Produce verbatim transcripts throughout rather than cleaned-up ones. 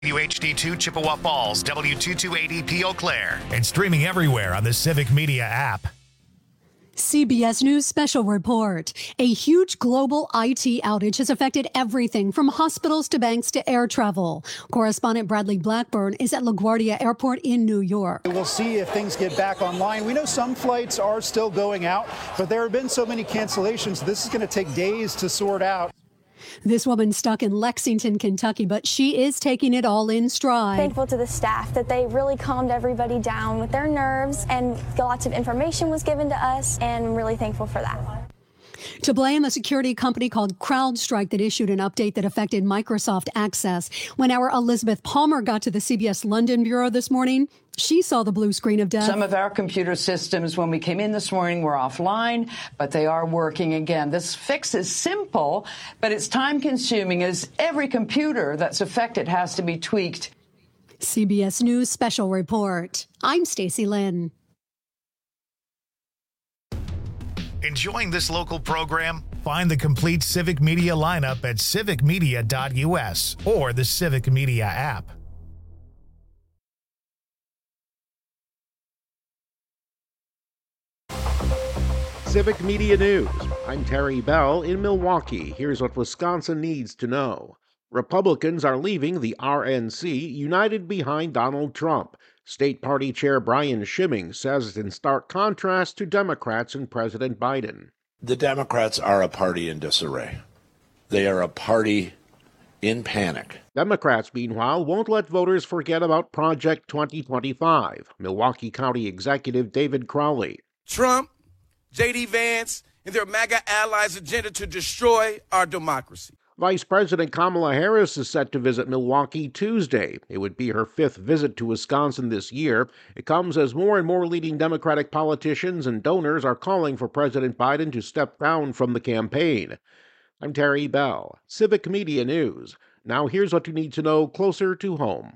W H D two Chippewa Falls, W two two eight zero P Eau Claire, and streaming everywhere on the Civic Media app. C B S News Special Report. A huge global I T outage has affected everything from hospitals to banks to air travel. Correspondent Bradley Blackburn is at LaGuardia Airport in New York. We'll see if things get back online. We know some flights are still going out, but there have been so many cancellations. This is going to take days to sort out. This woman stuck in Lexington, Kentucky, but she is taking it all in stride. Thankful to the staff that they really calmed everybody down with their nerves, and lots of information was given to us, and I'm really thankful for that. To blame a security company called CrowdStrike that issued an update that affected Microsoft Access. When our Elizabeth Palmer got to the C B S London bureau this morning, she saw the blue screen of death. Some of our computer systems, when we came in this morning, were offline, but they are working again. This fix is simple, but it's time-consuming, as every computer that's affected has to be tweaked. C B S News Special Report. I'm Stacey Lynn. Enjoying this local program? Find the complete Civic Media lineup at civic media dot U S or the Civic Media app. Civic Media News. I'm Terry Bell in Milwaukee. Here's what Wisconsin needs to know. Republicans are leaving the R N C united behind Donald Trump. State Party Chair Brian Schimming says it's in stark contrast to Democrats and President Biden. The Democrats are a party in disarray. They are a party in panic. Democrats, meanwhile, won't let voters forget about Project twenty twenty-five. Milwaukee County Executive David Crowley. Trump, J D Vance, and their MAGA allies' agenda to destroy our democracy. Vice President Kamala Harris is set to visit Milwaukee Tuesday. It would be her fifth visit to Wisconsin this year. It comes as more and more leading Democratic politicians and donors are calling for President Biden to step down from the campaign. I'm Terry Bell, Civic Media News. Now here's what you need to know closer to home.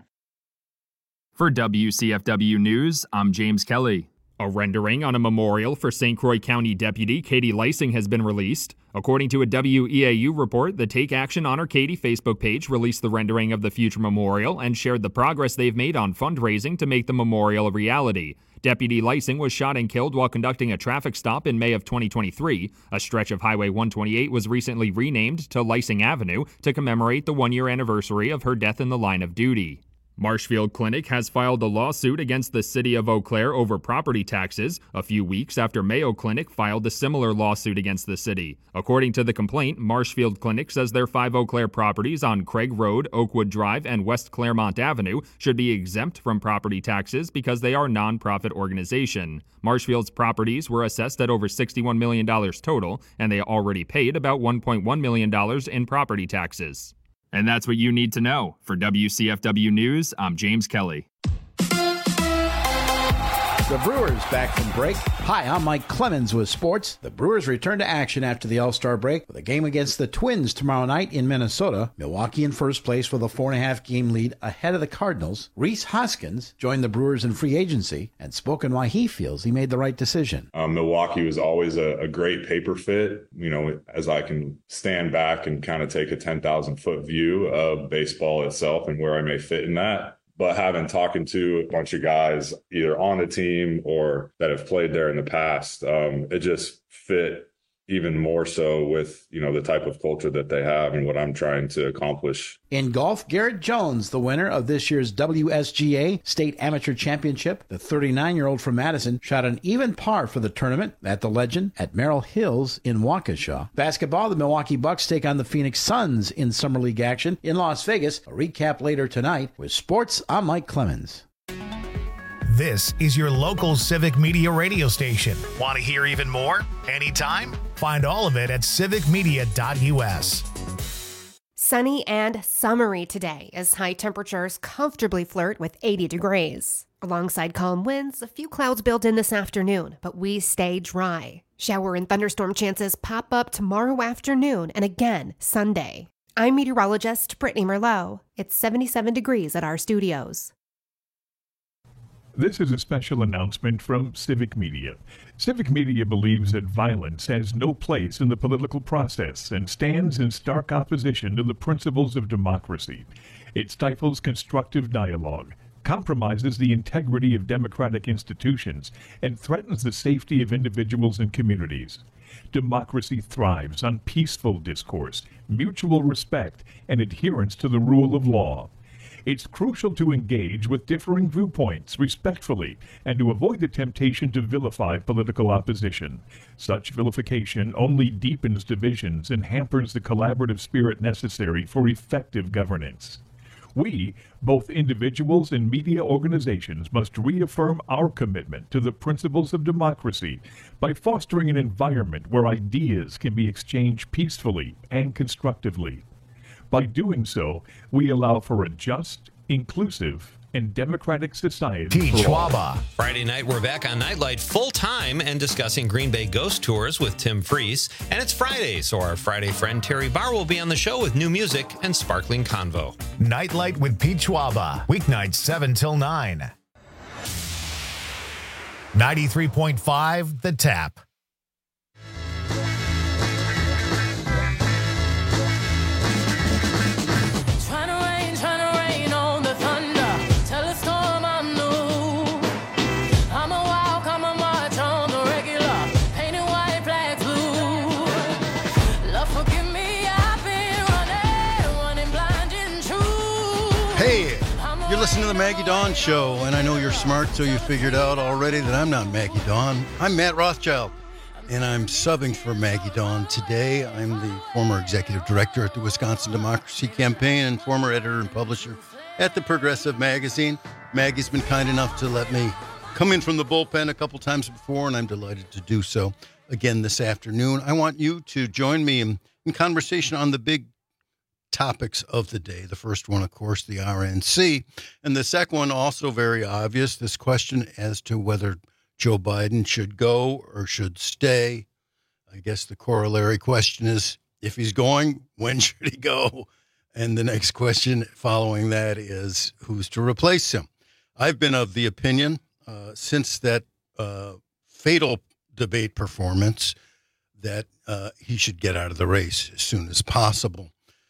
For W C F W News, I'm James Kelly. A rendering on a memorial for Saint Croix County Deputy Katie Leising has been released. According to a W E A U report, the Take Action Honor Katie Facebook page released the rendering of the future memorial and shared the progress they've made on fundraising to make the memorial a reality. Deputy Leising was shot and killed while conducting a traffic stop in May of twenty twenty-three. A stretch of Highway one twenty-eight was recently renamed to Leising Avenue to commemorate the one-year anniversary of her death in the line of duty. Marshfield Clinic has filed a lawsuit against the city of Eau Claire over property taxes, a few weeks after Mayo Clinic filed a similar lawsuit against the city. According to the complaint, Marshfield Clinic says their five Eau Claire properties on Craig Road, Oakwood Drive, and West Claremont Avenue should be exempt from property taxes because they are a nonprofit organization. Marshfield's properties were assessed at over sixty-one million dollars total, and they already paid about one point one million dollars in property taxes. And that's what you need to know. For W C F W News, I'm James Kelly. The Brewers back from break. Hi, I'm Mike Clemens with sports. The Brewers return to action after the All-Star break with a game against the Twins tomorrow night in Minnesota. Milwaukee in first place with a four and a half game lead ahead of the Cardinals. Rhys Hoskins joined the Brewers in free agency and spoken why he feels he made the right decision. Um, Milwaukee was always a, a great paper fit. You know, as I can stand back and kind of take a ten thousand foot view of baseball itself and where I may fit in that. But having talking to a bunch of guys either on the team or that have played there in the past, um, it just fit even more so with, you know, the type of culture that they have and what I'm trying to accomplish. In golf, Garrett Jones, the winner of this year's W S G A State Amateur Championship, the thirty-nine-year-old from Madison, shot an even par for the tournament at the Legend at Merrill Hills in Waukesha. Basketball, the Milwaukee Bucks take on the Phoenix Suns in Summer League action in Las Vegas. A recap later tonight. With sports, I'm Mike Clemens. This is your local Civic Media radio station. Want to hear even more? Anytime? Find all of it at civic media dot U S. Sunny and summery today as high temperatures comfortably flirt with eighty degrees. Alongside calm winds, a few clouds build in this afternoon, but we stay dry. Shower and thunderstorm chances pop up tomorrow afternoon and again Sunday. I'm meteorologist Brittany Merlot. It's seventy-seven degrees at our studios. This is a special announcement from Civic Media. Civic Media believes that violence has no place in the political process and stands in stark opposition to the principles of democracy. It stifles constructive dialogue, compromises the integrity of democratic institutions, and threatens the safety of individuals and communities. Democracy thrives on peaceful discourse, mutual respect, and adherence to the rule of law. It's crucial to engage with differing viewpoints respectfully and to avoid the temptation to vilify political opposition. Such vilification only deepens divisions and hampers the collaborative spirit necessary for effective governance. We, both individuals and media organizations, must reaffirm our commitment to the principles of democracy by fostering an environment where ideas can be exchanged peacefully and constructively. By doing so, we allow for a just, inclusive, and democratic society for all. Friday night, we're back on Nightlight full-time and discussing Green Bay ghost tours with Tim Freese. And it's Friday, so our Friday friend Terry Barr will be on the show with new music and sparkling convo. Nightlight with Pete Schwaba, weeknights seven till nine. ninety-three point five, The Tap. You're listening to the Maggie Dawn Show, and I know you're smart, so you figured out already that I'm not Maggie Dawn. I'm Matt Rothschild, and I'm subbing for Maggie Dawn today. I'm the former executive director at the Wisconsin Democracy Campaign and former editor and publisher at the Progressive Magazine. Maggie's been kind enough to let me come in from the bullpen a couple times before, and I'm delighted to do so again this afternoon. I want you to join me in, in conversation on the big topics of the day. The first one, of course, the R N C. And the second one, also very obvious, this question as to whether Joe Biden should go or should stay. I guess the corollary question is, if he's going, when should he go? And the next question following that is, who's to replace him? I've been of the opinion uh, since that uh, fatal debate performance that uh, he should get out of the race as soon as possible.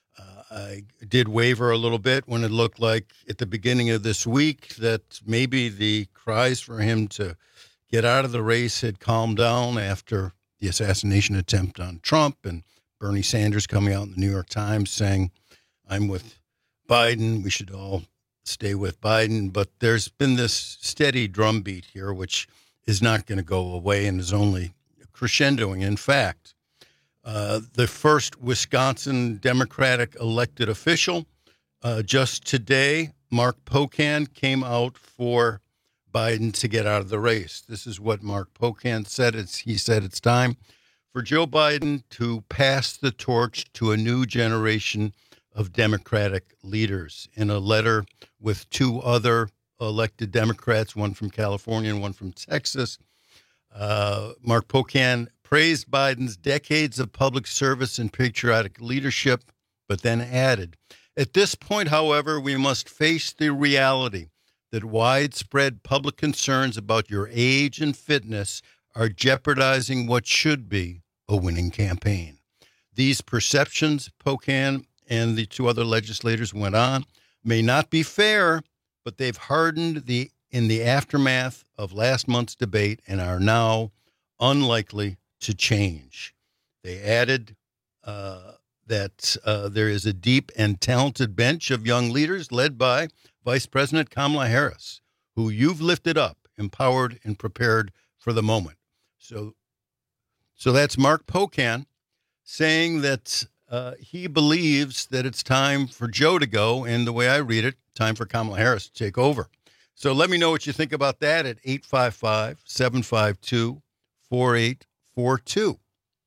I did waver a little bit when it looked like at the beginning of this week that maybe the cries for him to get out of the race had calmed down after the assassination attempt on Trump and Bernie Sanders coming out in the New York Times saying, I'm with Biden, we should all stay with Biden. But there's been this steady drumbeat here, which is not going to go away and is only crescendoing. In fact, Uh, the first Wisconsin Democratic elected official, uh, just today, Mark Pocan, came out for Biden to get out of the race. This is what Mark Pocan said. It's, he said it's time for Joe Biden to pass the torch to a new generation of Democratic leaders. In a letter with two other elected Democrats, one from California and one from Texas, uh, Mark Pocan praised Biden's decades of public service and patriotic leadership, but then added, at this point, however, we must face the reality that widespread public concerns about your age and fitness are jeopardizing what should be a winning campaign. These perceptions, Pocan and the two other legislators went on, may not be fair, but they've hardened the in the aftermath of last month's debate and are now unlikely to change. They added uh, that uh, there is a deep and talented bench of young leaders led by Vice President Kamala Harris, who you've lifted up, empowered, and prepared for the moment. So, so that's Mark Pocan saying that uh, he believes that it's time for Joe to go, and the way I read it, time for Kamala Harris to take over. So let me know what you think about that at eight five five, seven five two, four eight four two.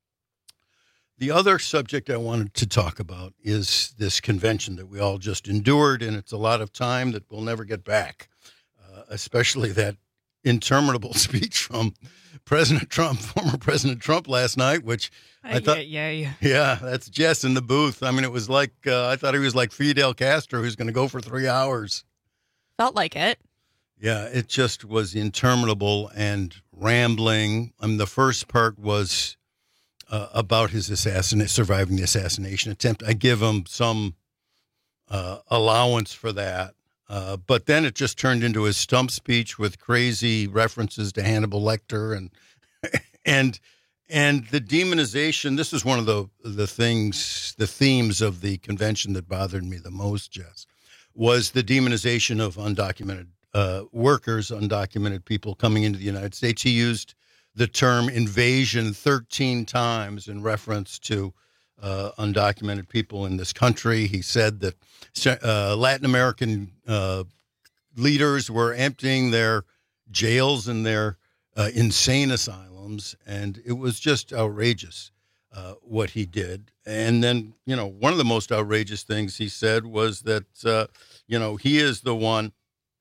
The other subject I wanted to talk about is this convention that we all just endured, and it's a lot of time that we'll never get back, uh, especially that interminable speech from President Trump, former President Trump last night, which I, I thought, yeah, yeah, yeah, that's Jess in the booth. I mean, it was like, uh, I thought he was like Fidel Castro, who's going to go for three hours. Felt like it. Yeah, it just was interminable and rambling. I mean, the first part was uh, about his assassin, surviving the assassination attempt. I give him some uh, allowance for that. Uh, but then it just turned into his stump speech with crazy references to Hannibal Lecter and and and the demonization. This is one of the the things, the themes of the convention that bothered me the most, Jess, was the demonization of undocumented uh, workers, undocumented people coming into the United States. He used the term invasion thirteen times in reference to uh, undocumented people in this country. He said that uh, Latin American uh, leaders were emptying their jails and their uh, insane asylums, and it was just outrageous uh, what he did. And then, you know, one of the most outrageous things he said was that, uh, you know, he is the one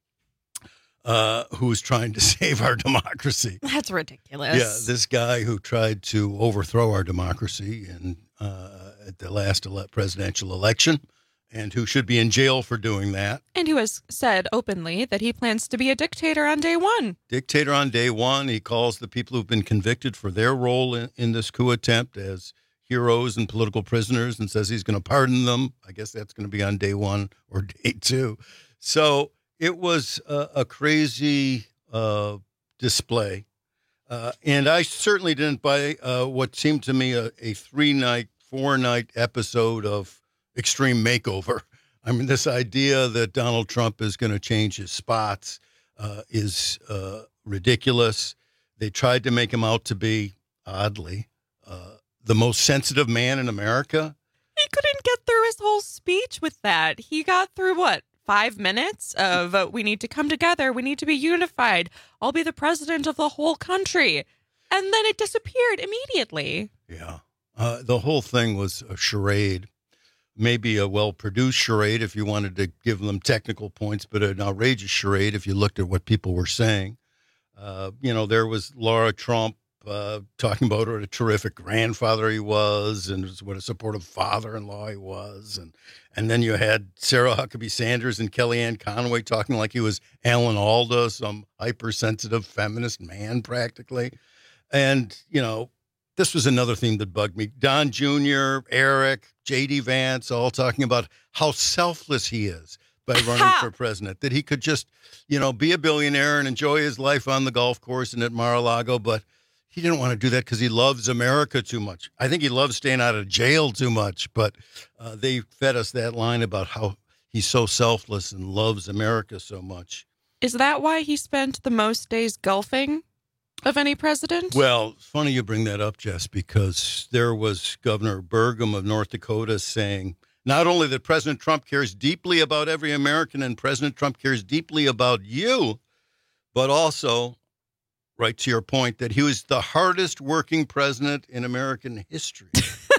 Uh, who's trying to save our democracy. That's ridiculous. Yeah, this guy who tried to overthrow our democracy in, uh, at the last ele- presidential election, and who should be in jail for doing that. And who has said openly that he plans to be a dictator on day one. Dictator on day one. He calls the people who've been convicted for their role in, in this coup attempt as heroes and political prisoners, and says he's going to pardon them. I guess that's going to be on day one or day two. So it was a, a crazy uh, display. Uh, and I certainly didn't buy uh, what seemed to me a, a three-night, four-night episode of Extreme Makeover. I mean, this idea that Donald Trump is going to change his spots uh, is uh, ridiculous. They tried to make him out to be, oddly, uh, the most sensitive man in America. He couldn't get through his whole speech with that. He got through, what, five minutes of uh, we need to come together, we need to be unified, I'll be the president of the whole country. And then it disappeared immediately. Yeah. Uh, the whole thing was a charade. Maybe a well-produced charade if you wanted to give them technical points, but an outrageous charade if you looked at what people were saying. Uh, you know, there was Laura Trump uh, talking about what a terrific grandfather he was and what a supportive father-in-law he was. And and then you had Sarah Huckabee Sanders and Kellyanne Conway talking like he was Alan Alda, some hypersensitive feminist man practically. And, you know, this was another theme that bugged me. Don Junior, Eric, J D Vance, all talking about how selfless he is by running for president, that he could just, you know, be a billionaire and enjoy his life on the golf course and at Mar-a-Lago, but he didn't want to do that because he loves America too much. I think he loves staying out of jail too much, but uh, they fed us that line about how he's so selfless and loves America so much. Is that why he spent the most days golfing of any president? Well, it's funny you bring that up, Jess, because there was Governor Burgum of North Dakota saying not only that President Trump cares deeply about every American and President Trump cares deeply about you, but also, right to your point, that he was the hardest working president in American history.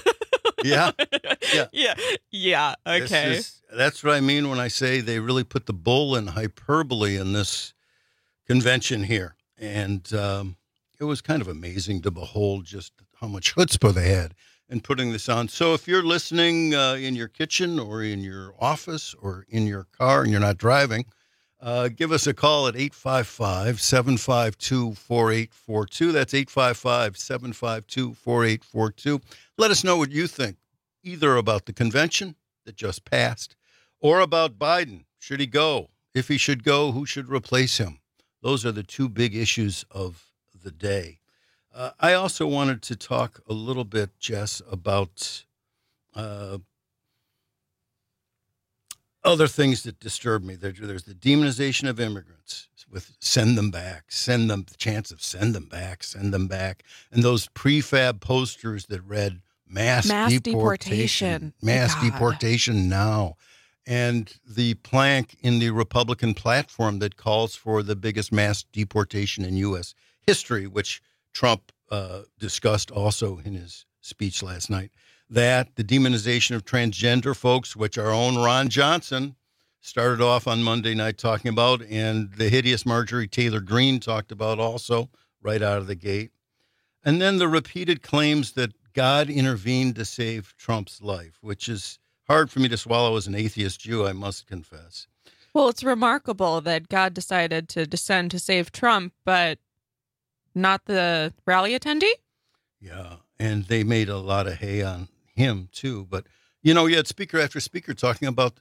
Yeah. Yeah. Yeah. Yeah. Okay. Is, that's what I mean when I say they really put the bull in hyperbole in this convention here. And um, it was kind of amazing to behold just how much chutzpah they had in putting this on. So if you're listening uh, in your kitchen or in your office or in your car and you're not driving, uh, give us a call at eight five five, seven five two, four eight four two. That's eight five five, seven five two, four eight four two. Let us know what you think, either about the convention that just passed or about Biden. Should he go? If he should go, who should replace him? Those are the two big issues of the day. Uh, I also wanted to talk a little bit, Jess, about uh, other things that disturb me. There, there's the demonization of immigrants with send them back, send them, the chance of send them back, send them back. And those prefab posters that read mass, mass deportation, deportation. mass God. deportation now. And the plank in the Republican platform that calls for the biggest mass deportation in U S history, which Trump uh, discussed also in his speech last night, that the demonization of transgender folks, which our own Ron Johnson started off on Monday night talking about, and the hideous Marjorie Taylor Greene talked about also right out of the gate. And then the repeated claims that God intervened to save Trump's life, which is hard for me to swallow as an atheist Jew, I must confess. Well, it's remarkable that God decided to descend to save Trump, but not the rally attendee? Yeah, and they made a lot of hay on him, too. But, you know, you had speaker after speaker talking about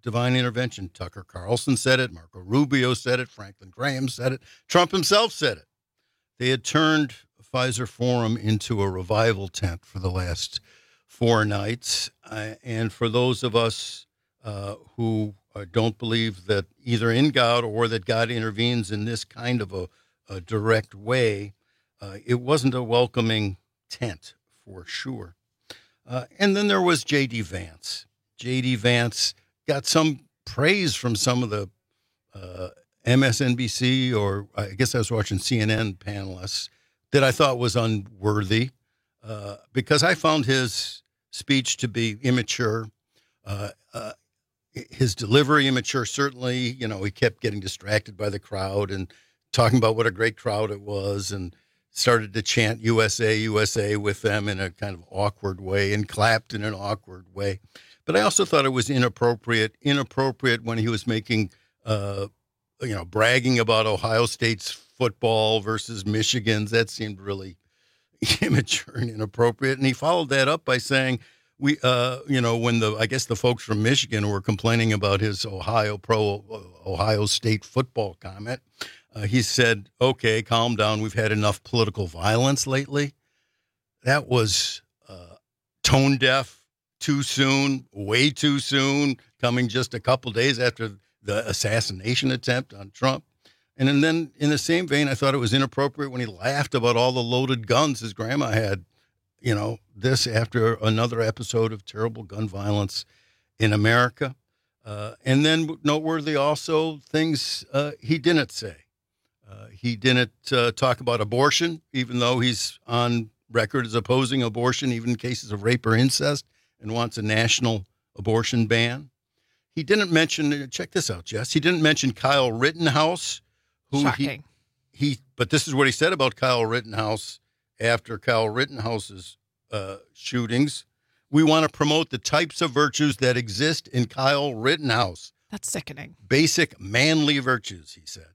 divine intervention. Tucker Carlson said it. Marco Rubio said it. Franklin Graham said it. Trump himself said it. They had turned Pfizer Forum into a revival tent for the last four nights. Uh, and for those of us uh, who uh, don't believe that either in God or that God intervenes in this kind of a, a direct way, uh, it wasn't a welcoming tent for sure. Uh, and then there was J D. Vance. J D. Vance got some praise from some of the uh, M S N B C, or I guess I was watching C N N panelists, that I thought was unworthy uh, because I found his speech to be immature, uh, uh, his delivery immature. Certainly, you know, he kept getting distracted by the crowd and talking about what a great crowd it was, and started to chant U S A, U S A with them in a kind of awkward way and clapped in an awkward way. But I also thought it was inappropriate, inappropriate when he was making, uh, you know, bragging about Ohio State's football versus Michigan's. That seemed really immature and inappropriate. And he followed that up by saying, we, uh, you know, when the, I guess the folks from Michigan were complaining about his Ohio pro Ohio State football comment, uh, he said, okay, calm down. We've had enough political violence lately. That was uh, tone deaf, too soon, way too soon, coming just a couple days after the assassination attempt on Trump. And then in the same vein, I thought it was inappropriate when he laughed about all the loaded guns his grandma had, you know, this after another episode of terrible gun violence in America. Uh, and then noteworthy also things uh, he didn't say. Uh, he didn't uh, talk about abortion, even though he's on record as opposing abortion, even in cases of rape or incest, and wants a national abortion ban. He didn't mention, check this out, Jess, he didn't mention Kyle Rittenhouse. Who Shocking. He, he, but this is what he said about Kyle Rittenhouse after Kyle Rittenhouse's uh, shootings. We want to promote the types of virtues that exist in Kyle Rittenhouse. That's sickening. Basic manly virtues, he said.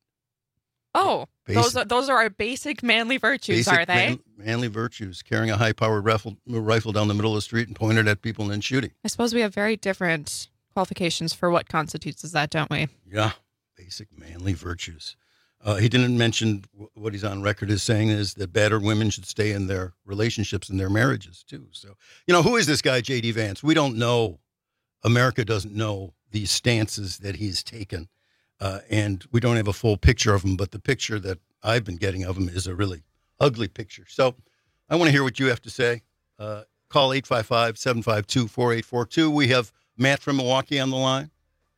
Oh, Basic, those are those are our basic manly virtues, basic are they? Man, manly virtues, carrying a high-powered rifle, rifle down the middle of the street and pointed at people and then shooting. I suppose we have very different qualifications for what constitutes as that, don't we? Yeah, basic manly virtues. Uh, he didn't mention what he's on record as saying is that battered women should stay in their relationships and their marriages, too. So, you know, who is this guy, J D. Vance? We don't know. America doesn't know these stances that he's taken. Uh, and we don't have a full picture of him, but the picture that I've been getting of him is a really ugly picture. So I want to hear what you have to say. Uh, call eight five five, seven five two, four eight four two. We have Matt from Milwaukee on the line.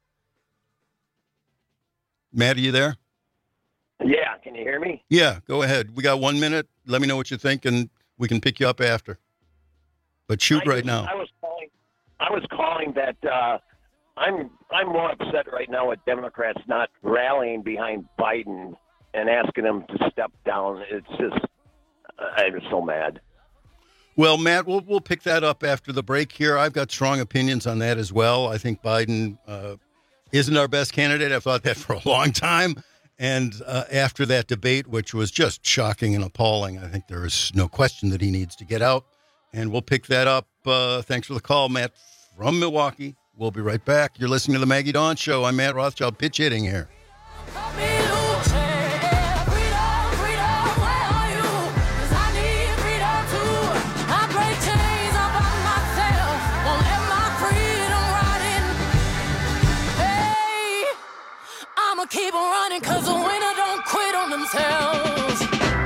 Matt, are you there? Yeah, can you hear me? Yeah, go ahead. We got one minute. Let me know what you think, and we can pick you up after. But shoot I right just, now. I was calling. I was calling that uh, I'm I'm more upset right now with Democrats not rallying behind Biden and asking him to step down. It's just I'm so mad. Well, Matt, we'll we'll pick that up after the break here. I've got strong opinions on that as well. I think Biden uh, isn't our best candidate. I've thought that for a long time. And uh, after that debate, which was just shocking and appalling, I think there is no question that he needs to get out. And we'll pick that up. Uh, thanks for the call, Matt, from Milwaukee. We'll be right back. You're listening to the Maggie Dawn Show. I'm Matt Rothschild, pitch hitting here. Keep on running, cause the winner don't quit on themselves.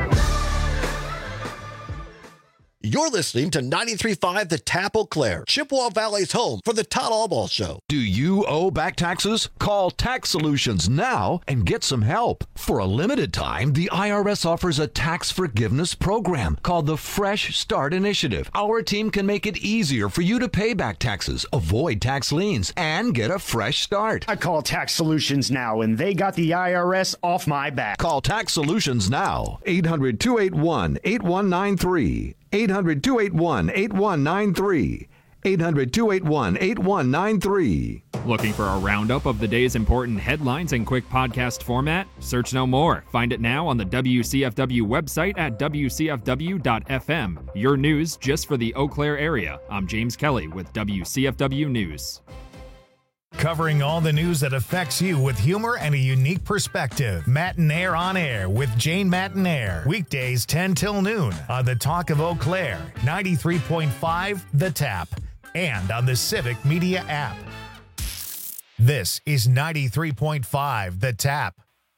You're listening to ninety-three point five The Tap Eau Claire, Chippewa Valley's home for the Todd Albaugh Show. Do you owe back taxes? Call Tax Solutions now and get some help. For a limited time, the I R S offers a tax forgiveness program called the Fresh Start Initiative. Our team can make it easier for you to pay back taxes, avoid tax liens, and get a fresh start. I call Tax Solutions now, and they got the I R S off my back. Call Tax Solutions now. eight hundred, two eight one, eight one nine three. eight hundred, two eight one, eight one nine three. eight hundred, two eight one, eight one nine three. Looking for a roundup of the day's important headlines in quick podcast format? Search no more. Find it now on the W C F W website at W C F W dot F M. Your news just for the Eau Claire area. I'm James Kelly with W C F W News. Covering all the news that affects you with humor and a unique perspective. Matinaire on Air with Jane Matinaire. Weekdays ten till noon on the Talk of Eau Claire, ninety-three point five The Tap, and on the Civic Media app. This is ninety-three point five The Tap.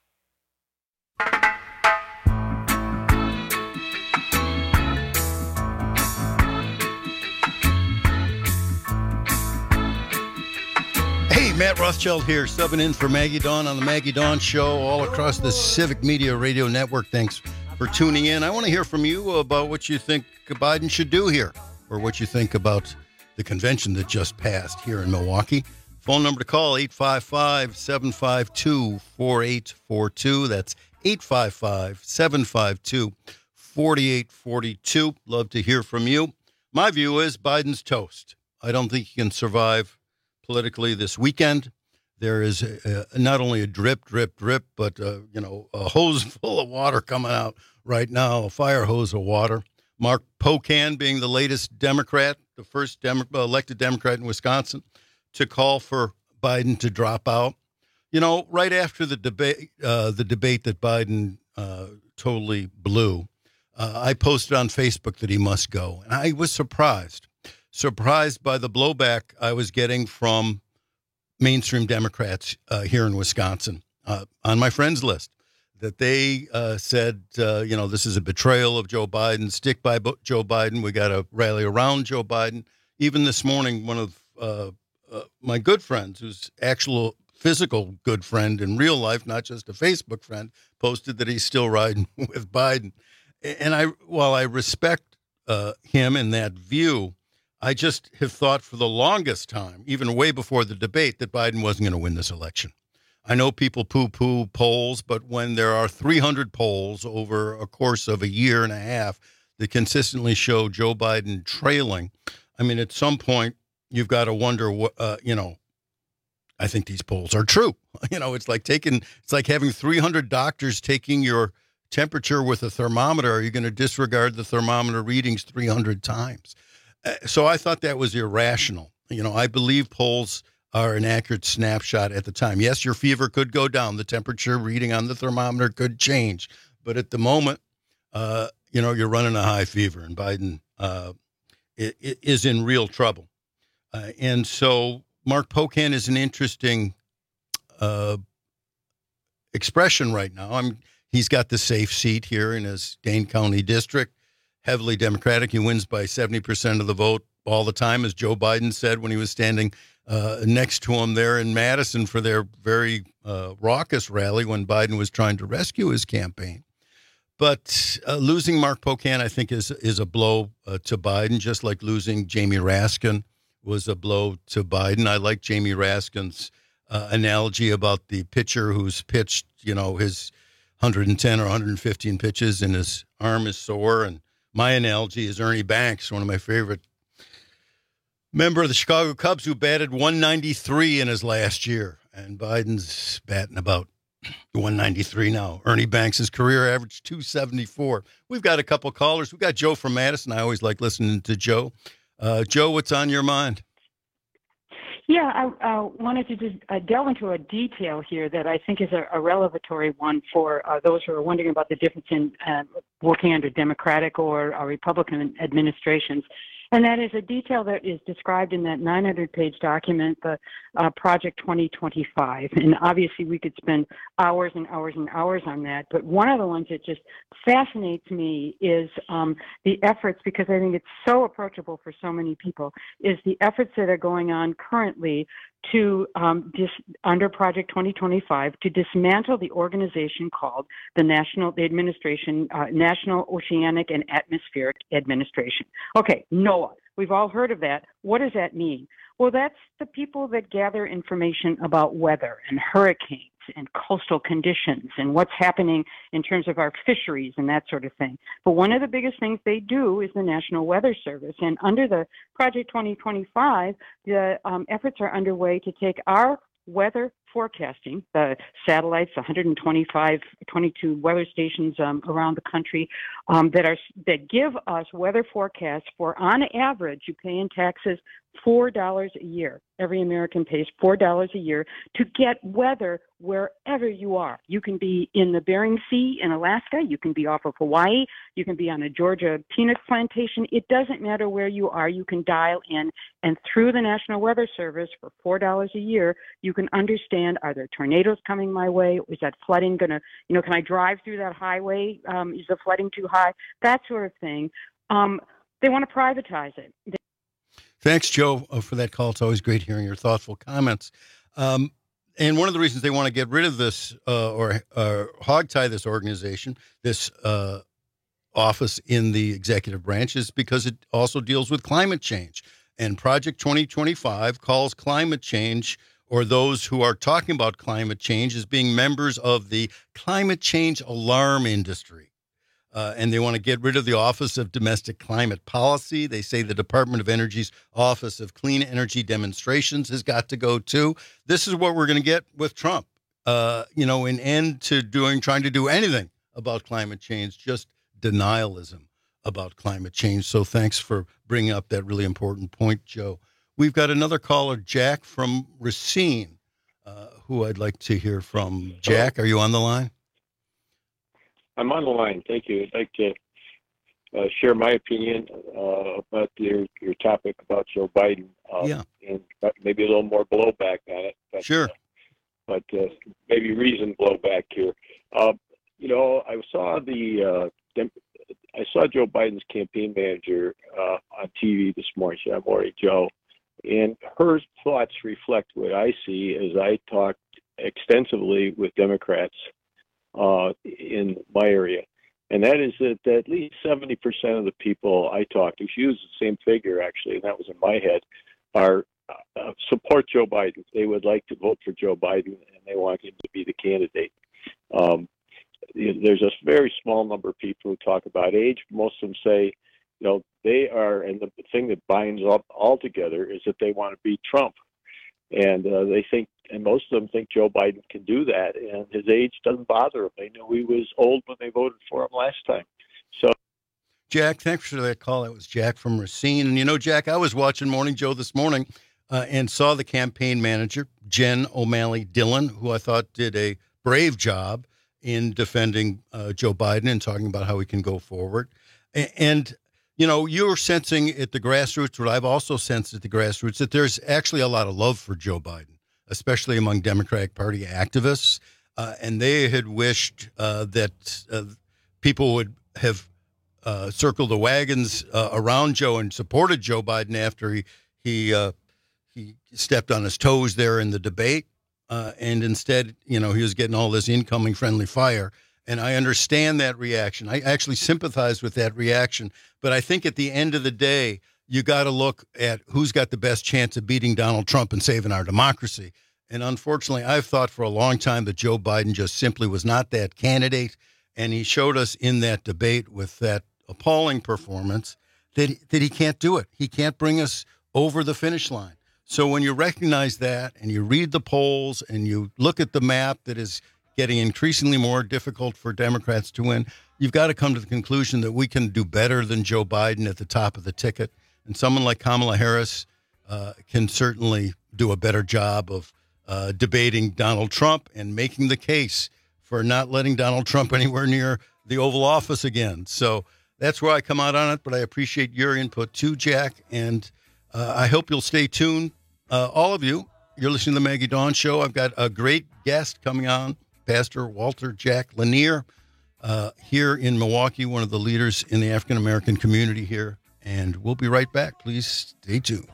Hey, Matt Rothschild here, subbing in for Maggie Dawn on the Maggie Dawn Show all across the Civic Media Radio Network. Thanks for tuning in. I want to hear from you about what you think Biden should do here, or what you think about the convention that just passed here in Milwaukee. Phone number to call, eight five five, seven five two, four eight four two. That's eight five five, seven five two, four eight four two. Love to hear from you. My view is Biden's toast. I don't think he can survive politically this weekend. There is a, a, not only a drip, drip, drip, but, uh, you know, a hose full of water coming out right now, a fire hose of water. Mark Pocan being the latest Democrat, the first Demo- elected Democrat in Wisconsin, to call for Biden to drop out. You know, right after the debate, uh, the debate that Biden uh, totally blew, uh, I posted on Facebook that he must go. And I was surprised. surprised by the blowback I was getting from mainstream Democrats uh, here in Wisconsin uh, on my friends list, that they uh, said, uh, you know, this is a betrayal of Joe Biden, stick by Bo- Joe Biden. We got to rally around Joe Biden. Even this morning, one of uh, uh, my good friends, who's actual physical good friend in real life, not just a Facebook friend, posted that he's still riding with Biden. And I, while I respect uh, him in that view, I just have thought for the longest time, even way before the debate, that Biden wasn't going to win this election. I know people poo-poo polls, but when there are three hundred polls over a course of a year and a half that consistently show Joe Biden trailing, I mean, at some point, you've got to wonder, what, uh, you know, I think these polls are true. You know, it's like taking, it's like having three hundred doctors taking your temperature with a thermometer. Are you going to disregard the thermometer readings three hundred times? So I thought that was irrational. You know, I believe polls are an accurate snapshot at the time. Yes, your fever could go down. The temperature reading on the thermometer could change. But at the moment, uh, you know, you're running a high fever, and Biden uh, is in real trouble. Uh, and so Mark Pocan is an interesting uh, expression right now. I'm, he's got the safe seat here in his Dane County district. Heavily Democratic. He wins by seventy percent of the vote all the time, as Joe Biden said when he was standing uh, next to him there in Madison for their very uh, raucous rally when Biden was trying to rescue his campaign. But uh, losing Mark Pocan, I think, is is a blow uh, to Biden, just like losing Jamie Raskin was a blow to Biden. I like Jamie Raskin's uh, analogy about the pitcher who's pitched, you know, his one hundred ten or one hundred fifteen pitches and his arm is sore. And my analogy is Ernie Banks, one of my favorite member of the Chicago Cubs, who batted one ninety-three in his last year. And Biden's batting about one ninety-three now. Ernie Banks' career average two seventy-four. We've got a couple callers. We've got Joe from Madison. I always like listening to Joe. Uh, Joe, what's on your mind? Yeah, I uh, wanted to just uh, delve into a detail here that I think is a, a revelatory one for uh, those who are wondering about the difference in uh, working under Democratic or uh, Republican administrations. And that is a detail that is described in that nine hundred page document, the uh, Project twenty twenty-five. And obviously we could spend hours and hours and hours on that. But one of the ones that just fascinates me is um, the efforts, because I think it's so approachable for so many people, is the efforts that are going on currently to, um, dis, under Project twenty twenty-five, to dismantle the organization called the National, the Administration, uh, National Oceanic and Atmospheric Administration. Okay, NOAA. We've all heard of that. What does that mean? Well, that's the people that gather information about weather and hurricanes and coastal conditions and what's happening in terms of our fisheries and that sort of thing. But one of the biggest things they do is the National Weather Service. And under the Project twenty twenty-five, the um, efforts are underway to take our weather forecasting, the satellites, one hundred twenty-five, twenty-two weather stations um, around the country um, that are that give us weather forecasts for, on average, you pay in taxes four dollars a year. Every American pays four dollars a year to get weather wherever you are. You can be in the Bering Sea in Alaska. You can be off of Hawaii. You can be on a Georgia peanut plantation. It doesn't matter where you are. You can dial in, and through the National Weather Service for four dollars a year, you can understand, are there tornadoes coming my way? Is that flooding going to, you know, can I drive through that highway? Um, is the flooding too high? That sort of thing. Um, they want to privatize it. They- Thanks, Joe, uh, for that call. It's always great hearing your thoughtful comments. Um, and one of the reasons they want to get rid of this uh, or uh, hogtie this organization, this uh, office in the executive branch, is because it also deals with climate change. And Project twenty twenty-five calls climate change, or those who are talking about climate change, as being members of the climate change alarm industry. Uh, and they want to get rid of the Office of Domestic Climate Policy. They say the Department of Energy's Office of Clean Energy Demonstrations has got to go too. This is what we're going to get with Trump. Uh, you know, an end to doing, trying to do anything about climate change, just denialism about climate change. So thanks for bringing up that really important point, Joe. We've got another caller, Jack from Racine, uh, who I'd like to hear from. Jack, are you on the line? I'm on the line. Thank you. I'd like to uh, share my opinion uh, about your your topic about Joe Biden. Um, yeah. And maybe a little more blowback on it. But, sure. Uh, but uh, maybe reasoned blowback here. Uh, you know, I saw the uh, dem- I saw Joe Biden's campaign manager uh, on T V this morning, Shamori Joe, and her thoughts reflect what I see as I talked extensively with Democrats Uh, in my area, and that is that at least seventy percent of the people I talked to, she used the same figure actually, and that was in my head, are uh, support Joe Biden. They would like to vote for Joe Biden, and they want him to be the candidate. Um, there's a very small number of people who talk about age. Most of them say, you know, they are, and the thing that binds up all together is that they want to beat Trump. And uh, they think, and most of them think Joe Biden can do that, and his age doesn't bother them. They knew he was old when they voted for him last time. So, Jack, thanks for that call. That was Jack from Racine. And you know, Jack, I was watching Morning Joe this morning uh, and saw the campaign manager, Jen O'Malley Dillon, who I thought did a brave job in defending uh, Joe Biden and talking about how he can go forward. And, and you know, you're sensing at the grassroots, what I've also sensed at the grassroots, that there's actually a lot of love for Joe Biden, especially among Democratic Party activists. Uh, and they had wished uh, that uh, people would have uh, circled the wagons uh, around Joe and supported Joe Biden after he he uh, he stepped on his toes there in the debate. Uh, and instead, you know, he was getting all this incoming friendly fire. And I understand that reaction. I actually sympathize with that reaction. But I think at the end of the day, you got to look at who's got the best chance of beating Donald Trump and saving our democracy. And unfortunately, I've thought for a long time that Joe Biden just simply was not that candidate. And he showed us in that debate with that appalling performance that, that he can't do it. He can't bring us over the finish line. So when you recognize that and you read the polls and you look at the map that is getting increasingly more difficult for Democrats to win, you've got to come to the conclusion that we can do better than Joe Biden at the top of the ticket. And someone like Kamala Harris uh, can certainly do a better job of uh, debating Donald Trump and making the case for not letting Donald Trump anywhere near the Oval Office again. So that's where I come out on it, but I appreciate your input too, Jack. And uh, I hope you'll stay tuned, uh, all of you. You're listening to the Maggie Dawn Show. I've got a great guest coming on, Pastor Walter Jack Lanier, uh, here in Milwaukee, one of the leaders in the African-American community here. And we'll be right back. Please stay tuned.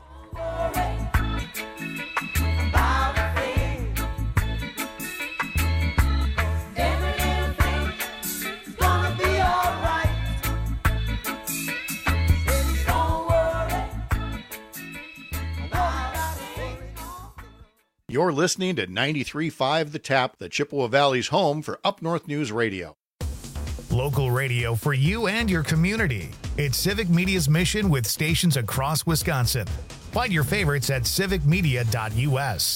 You're listening to ninety-three point five The Tap, the Chippewa Valley's home for Up North News Radio. Local radio for you and your community. It's Civic Media's mission with stations across Wisconsin. Find your favorites at civic media dot u s.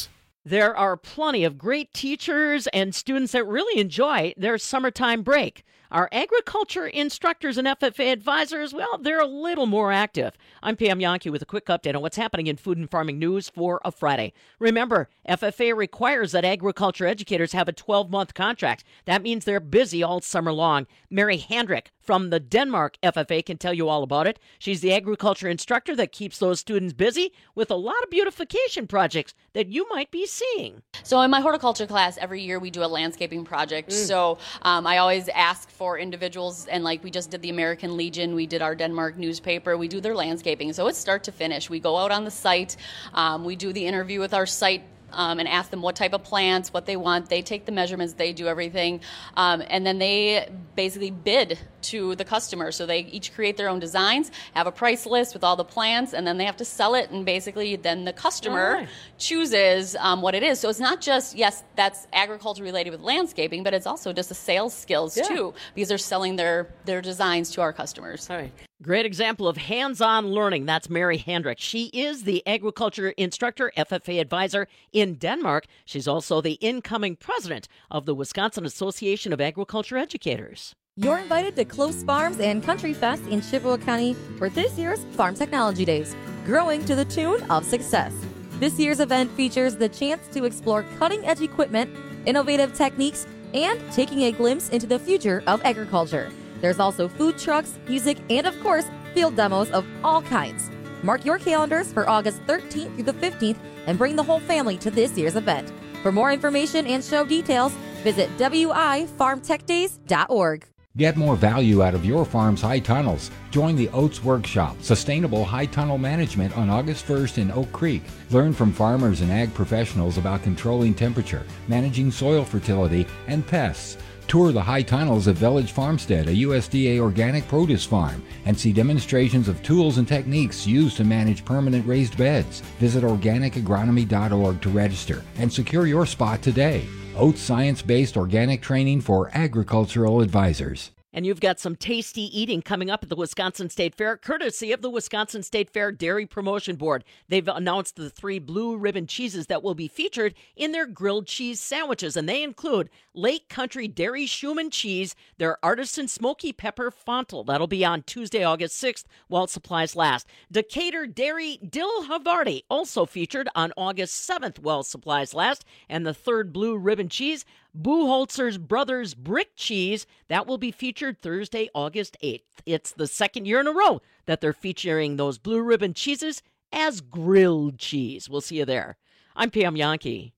There are plenty of great teachers and students that really enjoy their summertime break. Our agriculture instructors and F F A advisors, well, they're a little more active. I'm Pam Yonke with a quick update on what's happening in food and farming news for a Friday. Remember, F F A requires that agriculture educators have a twelve-month contract. That means they're busy all summer long. Mary Handrick from the Denmark F F A can tell you all about it. She's the agriculture instructor that keeps those students busy with a lot of beautification projects that you might be seeing. So in my horticulture class, every year we do a landscaping project. Mm. So um, I always ask for individuals, and like we just did the American Legion, we did our Denmark newspaper, we do their landscaping. So it's start to finish. We go out on the site, um, we do the interview with our site Um, and ask them what type of plants, what they want. They take the measurements, they do everything, um, and then they basically bid to the customer. So they each create their own designs, have a price list with all the plants, and then they have to sell it, and basically then the customer right. chooses um, what it is. So it's not just, yes, that's agriculture related with landscaping, but it's also just the sales skills yeah. too, because they're selling their, their designs to our customers. All right. Great example of hands-on learning. That's Mary Handrick. She is the agriculture instructor, F F A advisor in Denmark. She's also the incoming president of the Wisconsin Association of Agriculture Educators. You're invited to Close Farms and Country Fest in Chippewa County for this year's Farm Technology Days, growing to the tune of success. This year's event features the chance to explore cutting-edge equipment, innovative techniques, and taking a glimpse into the future of agriculture. There's also food trucks, music, and of course, field demos of all kinds. Mark your calendars for August thirteenth through the fifteenth and bring the whole family to this year's event. For more information and show details, visit W I farm tech days dot org. Get more value out of your farm's high tunnels. Join the Oats Workshop, Sustainable High Tunnel Management on August first in Oak Creek. Learn from farmers and ag professionals about controlling temperature, managing soil fertility, and pests. Tour the high tunnels at Village Farmstead, a U S D A organic produce farm, and see demonstrations of tools and techniques used to manage permanent raised beds. Visit organic agronomy dot org to register and secure your spot today. Oats science-based organic training for agricultural advisors. And you've got some tasty eating coming up at the Wisconsin State Fair, courtesy of the Wisconsin State Fair Dairy Promotion Board. They've announced the three blue ribbon cheeses that will be featured in their grilled cheese sandwiches, and they include Lake Country Dairy Schumann cheese, their artisan smoky pepper fontal. That'll be on Tuesday, August sixth, while supplies last. Decatur Dairy Dill Havarti, also featured on August seventh, while supplies last. And the third blue ribbon cheese, Buholzer's Brothers Brick Cheese, that will be featured Thursday, August eighth. It's the second year in a row that they're featuring those blue ribbon cheeses as grilled cheese. We'll see you there. I'm Pam Yonke.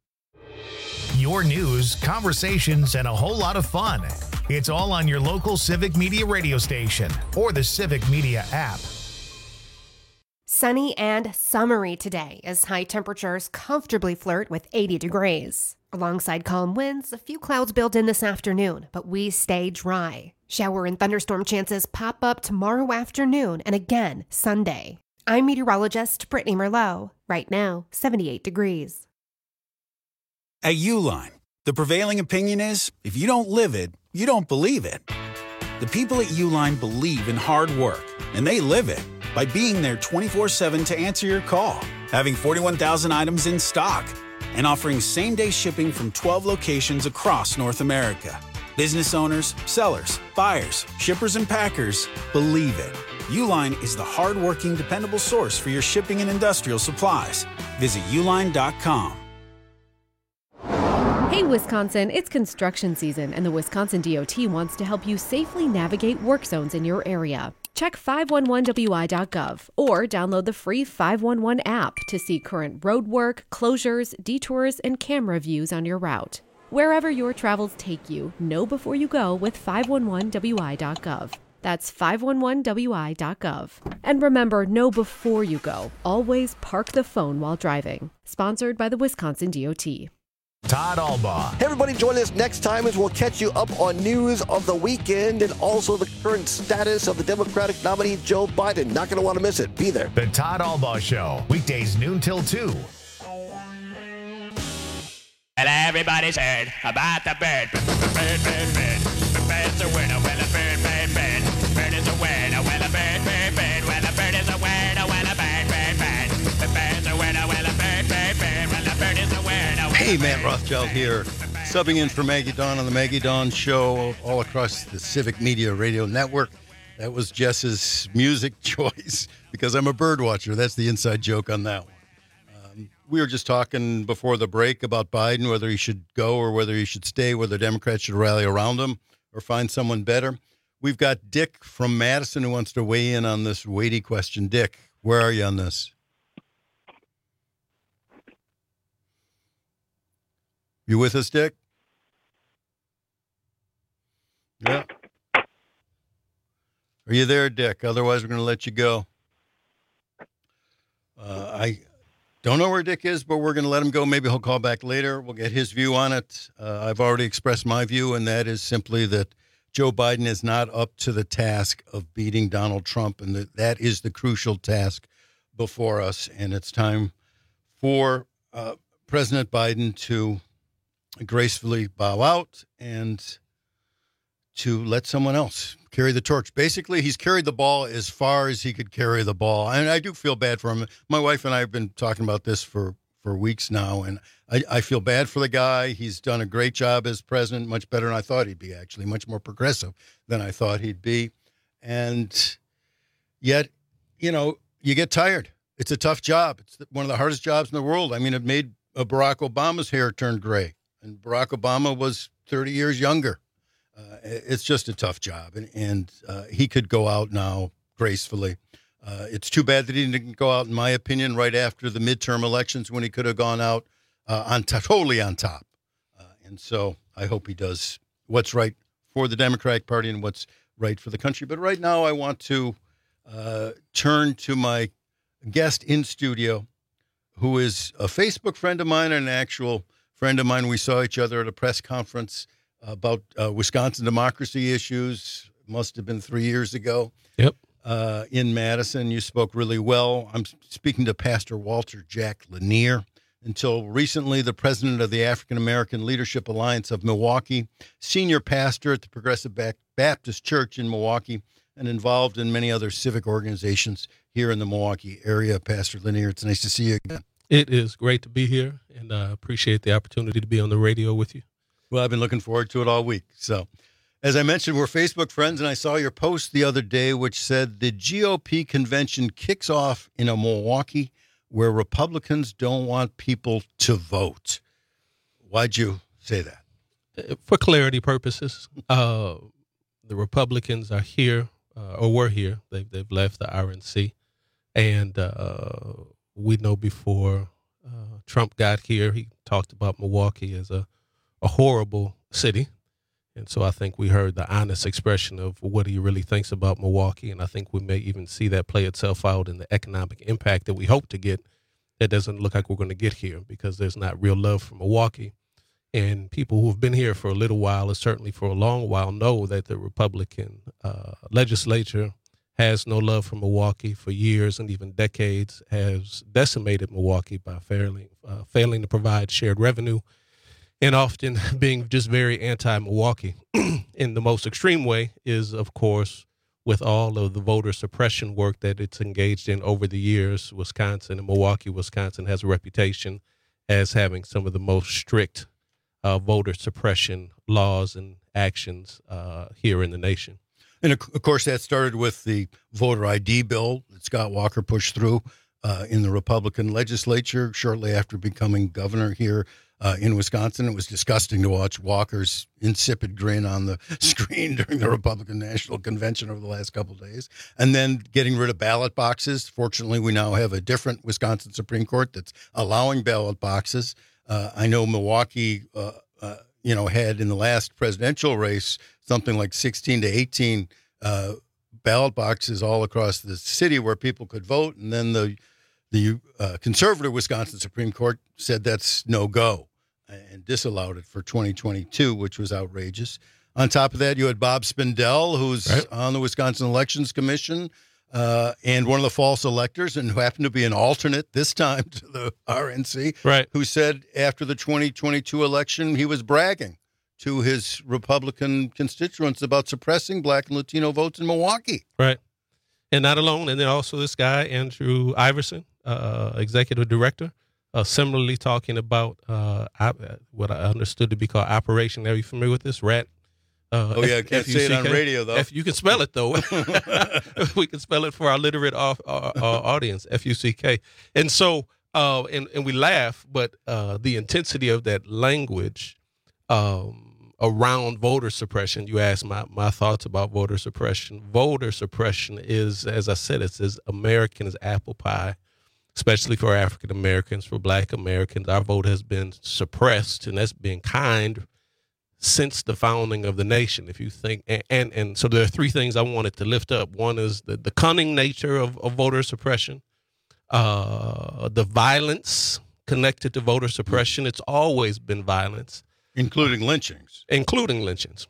Your news, conversations, and a whole lot of fun. It's all on your local Civic Media radio station or the Civic Media app. Sunny and summery today as high temperatures comfortably flirt with eighty degrees. Alongside calm winds, a few clouds build in this afternoon, but we stay dry. Shower and thunderstorm chances pop up tomorrow afternoon and again Sunday. I'm meteorologist Brittany Merlot. Right now, seventy-eight degrees. At Uline, the prevailing opinion is, if you don't live it, you don't believe it. The people at Uline believe in hard work, and they live it by being there twenty-four seven to answer your call, having forty-one thousand items in stock, and offering same-day shipping from twelve locations across North America. Business owners, sellers, buyers, shippers, and packers believe it. Uline is the hard-working, dependable source for your shipping and industrial supplies. Visit uline dot com. Hey Wisconsin, it's construction season and the Wisconsin D O T wants to help you safely navigate work zones in your area. Check five one one W I dot gov or download the free five one one app to see current road work, closures, detours, and camera views on your route. Wherever your travels take you, know before you go with five one one W I dot gov. That's five one one W I dot gov. And remember, know before you go. Always park the phone while driving. Sponsored by the Wisconsin D O T. Todd Albaugh. Hey everybody, join us next time as we'll catch you up on news of the weekend and also the current status of the Democratic nominee Joe Biden. Not going to want to miss it. Be there. The Todd Albaugh Show, weekdays noon till two. Well, everybody's heard about the bird. Bird, bird, bird. The bird's a winner. Well, a bird, bird, bird. Bird is a winner. Well, a bird, bird, bird. Well, a bird is a winner. Well, a bird, bird, bird. The bird's a winner. Well, a bird, bird, bird. Well, a bird is a winner. Hey, Matt Rothschild here, subbing in for Maggie Dawn on the Maggie Dawn Show all across the Civic Media Radio Network. That was Jess's music choice because I'm a bird watcher. That's the inside joke on that one. Um, we were just talking before the break about Biden, whether he should go or whether he should stay, whether Democrats should rally around him or find someone better. We've got Dick from Madison who wants to weigh in on this weighty question. Dick, where are you on this? You with us, Dick? Yeah. Are you there, Dick? Otherwise, we're going to let you go. Uh, I don't know where Dick is, but we're going to let him go. Maybe he'll call back later. We'll get his view on it. Uh, I've already expressed my view, and that is simply that Joe Biden is not up to the task of beating Donald Trump, and that, that is the crucial task before us. And it's time for uh, President Biden to gracefully bow out and to let someone else carry the torch. Basically, he's carried the ball as far as he could carry the ball. And I do feel bad for him. My wife and I have been talking about this for, for weeks now, and I, I feel bad for the guy. He's done a great job as president, much better than I thought he'd be, actually, much more progressive than I thought he'd be. And yet, you know, you get tired. It's a tough job. It's one of the hardest jobs in the world. I mean, it made Barack Obama's hair turn gray. And Barack Obama was thirty years younger. Uh, it's just a tough job. And, and uh, he could go out now gracefully. Uh, it's too bad that he didn't go out, in my opinion, right after the midterm elections when he could have gone out uh, on t- totally on top. Uh, and so I hope he does what's right for the Democratic Party and what's right for the country. But right now I want to uh, turn to my guest in studio, who is a Facebook friend of mine and an actual friend of mine. We saw each other at a press conference about uh, Wisconsin democracy issues. Must have been three years ago. Yep. Uh, in Madison, you spoke really well. I'm speaking to Pastor Walter Jack Lanier. Until recently, the president of the African American Leadership Alliance of Milwaukee, senior pastor at the Progressive Baptist Church in Milwaukee, and involved in many other civic organizations here in the Milwaukee area. Pastor Lanier, it's nice to see you again. It is great to be here, and I uh, appreciate the opportunity to be on the radio with you. Well, I've been looking forward to it all week. So, as I mentioned, we're Facebook friends, and I saw your post the other day which said the G O P convention kicks off in a Milwaukee where Republicans don't want people to vote. Why'd you say that? For clarity purposes, uh, the Republicans are here, uh, or were here. They've, they've left the R N C, and uh, we know before uh, Trump got here, he talked about Milwaukee as a, a horrible city. And so I think we heard the honest expression of what he really thinks about Milwaukee. And I think we may even see that play itself out in the economic impact that we hope to get. That doesn't look like we're going to get here because there's not real love for Milwaukee. And people who have been here for a little while, and certainly for a long while, know that the Republican uh, legislature has no love for Milwaukee for years and even decades, has decimated Milwaukee by failing, uh, failing to provide shared revenue and often being just very anti-Milwaukee. In the most extreme way is, of course, with all of the voter suppression work that it's engaged in over the years. Wisconsin and Milwaukee, Wisconsin has a reputation as having some of the most strict uh, voter suppression laws and actions uh, here in the nation. And of course, that started with the voter I D bill that Scott Walker pushed through uh, in the Republican legislature shortly after becoming governor here uh, in Wisconsin. It was disgusting to watch Walker's insipid grin on the screen during the Republican National Convention over the last couple of days. And then getting rid of ballot boxes. Fortunately, we now have a different Wisconsin Supreme Court that's allowing ballot boxes. Uh, I know Milwaukee, uh, uh, you know, had in the last presidential race something like sixteen to eighteen uh, ballot boxes all across the city where people could vote. And then the the uh, conservative Wisconsin Supreme Court said that's no go and disallowed it for twenty twenty-two, which was outrageous. On top of that, you had Bob Spindell, who's right. on the Wisconsin Elections Commission uh, and one of the false electors, and who happened to be an alternate this time to the R N C, right. who said after the twenty twenty-two election he was bragging to his Republican constituents about suppressing Black and Latino votes in Milwaukee. Right. And not alone. And then also this guy, Andrew Iverson, uh, executive director Uh, similarly, talking about uh, op- what I understood to be called Operation. Are you familiar with this? RAT. Uh, oh, yeah, I can't F- say it on radio, though. F- you can spell it, though. We can spell it for our literate off, uh, uh, audience, F U C K. And so, uh, and, and we laugh, but uh, the intensity of that language um, around voter suppression, you asked my, my thoughts about voter suppression. Voter suppression is, as I said, it's as American as apple pie, especially for African Americans, for Black Americans. Our vote has been suppressed, and that's been kind since the founding of the nation. If you think, and, and, and so there are three things I wanted to lift up. One is the, the cunning nature of, of voter suppression, uh, the violence connected to voter suppression. It's always been violence. Including lynchings. Including lynchings.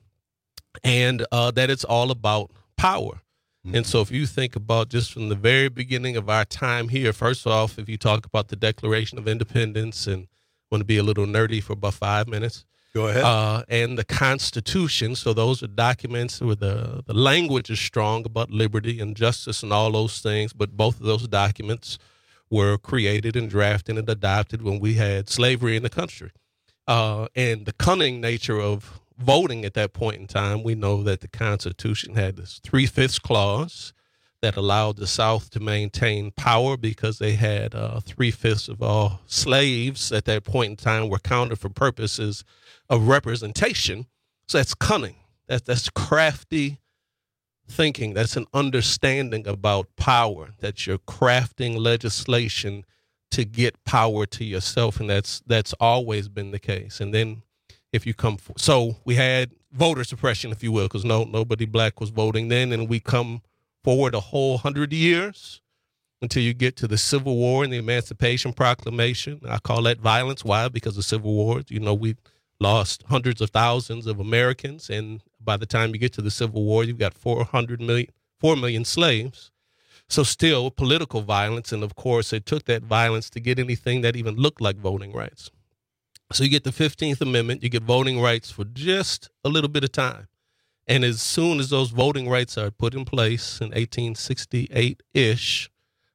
And uh, that it's all about power. Mm-hmm. And so if you think about just from the very beginning of our time here, first off, if you talk about the Declaration of Independence, and want to be a little nerdy for about five minutes. Go ahead. Uh, and the Constitution. So those are documents where the, the language is strong about liberty and justice and all those things. But both of those documents were created and drafted and adopted when we had slavery in the country. Uh, and the cunning nature of voting at that point in time, we know that the Constitution had this three-fifths clause that allowed the South to maintain power because they had uh, three-fifths of all slaves at that point in time were counted for purposes of representation. So that's cunning. That's, that's crafty thinking. That's an understanding about power, that you're crafting legislation to get power to yourself, and that's that's always been the case. And then if you come, for, so we had voter suppression, if you will, because no nobody Black was voting then, and we come forward a whole hundred years until you get to the Civil War and the Emancipation Proclamation. I call that violence. Why? Because the Civil War, you know, we lost hundreds of thousands of Americans, and by the time you get to the Civil War, you've got four hundred million, four million slaves. So still political violence, and of course it took that violence to get anything that even looked like voting rights. So you get the fifteenth Amendment, you get voting rights for just a little bit of time. And as soon as those voting rights are put in place in eighteen sixty-eight-ish,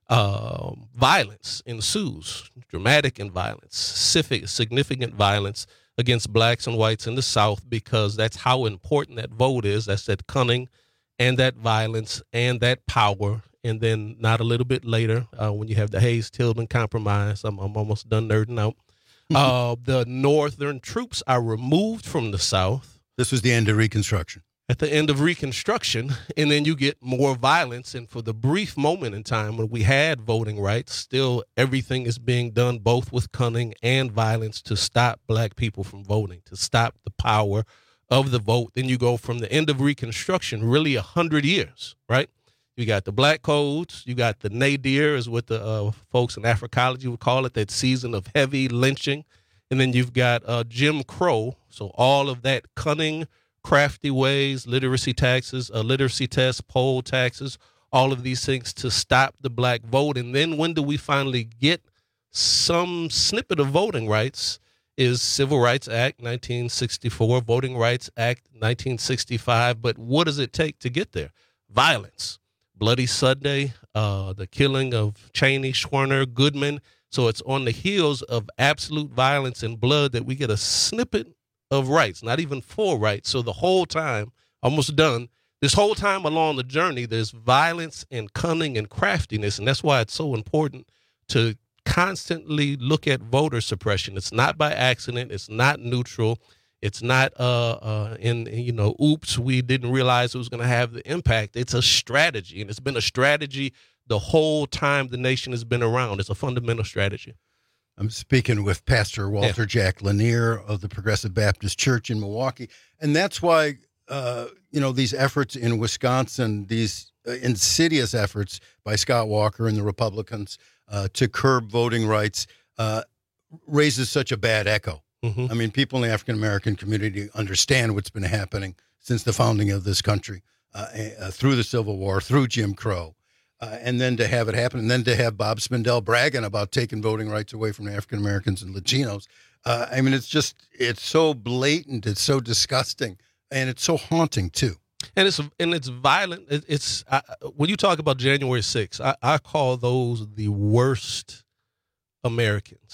uh, violence ensues, dramatic and violence, significant violence against Blacks and whites in the South, because that's how important that vote is. That's that cunning and that violence and that power. And then not a little bit later, uh, when you have the Hayes-Tilden Compromise, I'm, I'm almost done nerding out. Uh, the Northern troops are removed from the South. This was the end of Reconstruction. At the end of Reconstruction, and then you get more violence. And for the brief moment in time when we had voting rights, still everything is being done both with cunning and violence to stop Black people from voting, to stop the power of the vote. Then you go from the end of Reconstruction, really a hundred years, right? You got the Black Codes, you got the nadir, is what the uh, folks in Africology would call it, that season of heavy lynching. And then you've got uh, Jim Crow. So all of that cunning, crafty ways, literacy taxes, uh, literacy tests, poll taxes, all of these things to stop the Black vote. And then when do we finally get some snippet of voting rights? Is Civil Rights Act nineteen sixty-four, Voting Rights Act nineteen sixty-five. But what does it take to get there? Violence. Bloody Sunday, uh, the killing of Cheney, Schwerner, Goodman. So it's on the heels of absolute violence and blood that we get a snippet of rights, not even full rights. So the whole time, almost done, this whole time along the journey, there's violence and cunning and craftiness. And that's why it's so important to constantly look at voter suppression. It's not by accident. It's not neutral. It's not, uh, uh, in, you know, oops, we didn't realize it was going to have the impact. It's a strategy, and it's been a strategy the whole time the nation has been around. It's a fundamental strategy. I'm speaking with Pastor Walter yeah. Jack Lanier of the Progressive Baptist Church in Milwaukee. And that's why, uh, you know, these efforts in Wisconsin, these uh, insidious efforts by Scott Walker and the Republicans uh, to curb voting rights uh, raises such a bad echo. Mm-hmm. I mean, people in the African-American community understand what's been happening since the founding of this country, uh, uh, through the Civil War, through Jim Crow. Uh, and then to have it happen, and then to have Bob Spindell bragging about taking voting rights away from African Americans and Latinos. Uh, I mean, it's just, it's so blatant, it's so disgusting, and it's so haunting too. And it's and it's violent. It, it's I, when you talk about January sixth, I, I call those the worst Americans.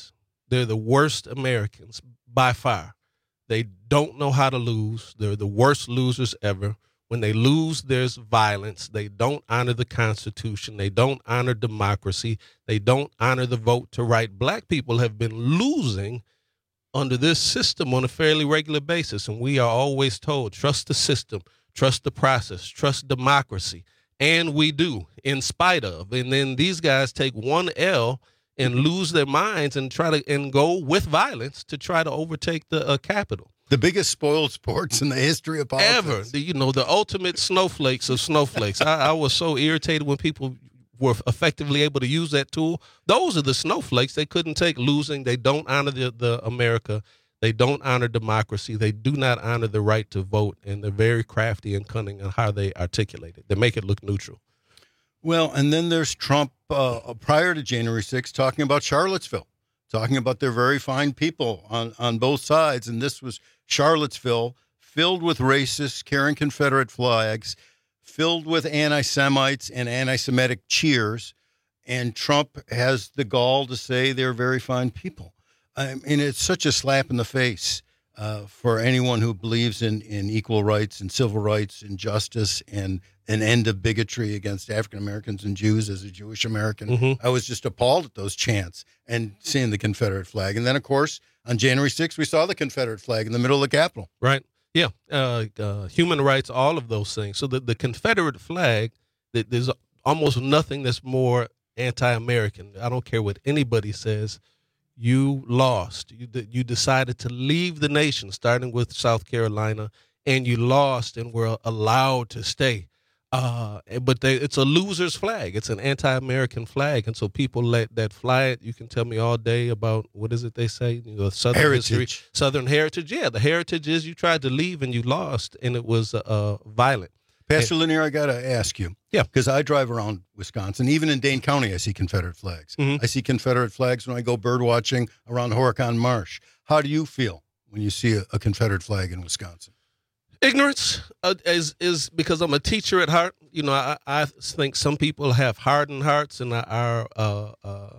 They're the worst Americans by far. They don't know how to lose. They're the worst losers ever. When they lose, there's violence. They don't honor the Constitution. They don't honor democracy. They don't honor the vote to right. Black people have been losing under this system on a fairly regular basis, and we are always told, trust the system, trust the process, trust democracy. And we do, in spite of. And then these guys take one L and lose their minds and try to and go with violence to try to overtake the uh, Capitol. The biggest spoiled sports in the history of politics. Ever. The, you know, the ultimate snowflakes of snowflakes. I, I was so irritated when people were effectively able to use that tool. Those are the snowflakes. They couldn't take losing. They don't honor the, the America. They don't honor democracy. They do not honor the right to vote. And they're very crafty and cunning on how they articulate it. They make it look neutral. Well, and then there's Trump uh, prior to January sixth talking about Charlottesville, talking about their very fine people on, on both sides. And this was Charlottesville, filled with racists carrying Confederate flags, filled with anti-Semites and anti-Semitic cheers. And Trump has the gall to say they're very fine people. I mean, it's such a slap in the face uh, for anyone who believes in, in equal rights and civil rights and justice and an end of bigotry against African Americans and Jews. As a Jewish American, mm-hmm. I was just appalled at those chants and seeing the Confederate flag. And then, of course, on January sixth, we saw the Confederate flag in the middle of the Capitol. Right. Yeah. Uh, uh, human rights, all of those things. So the, the Confederate flag, there's almost nothing that's more anti-American. I don't care what anybody says. You lost. You you decided to leave the nation, starting with South Carolina, and you lost and were allowed to stay. Uh, but they, it's a loser's flag. It's an anti-American flag, and so people let that fly it. You can tell me all day about what is it they say? You know, Southern heritage. history, Southern heritage. Yeah, the heritage is you tried to leave and you lost, and it was uh, violent. Pastor Lanier, I got to ask you. Yeah. Because I drive around Wisconsin. Even in Dane County, I see Confederate flags. Mm-hmm. I see Confederate flags when I go bird watching around Horicon Marsh. How do you feel when you see a, a Confederate flag in Wisconsin? Ignorance uh, is is because I'm a teacher at heart. You know, I, I think some people have hardened hearts and are uh, uh,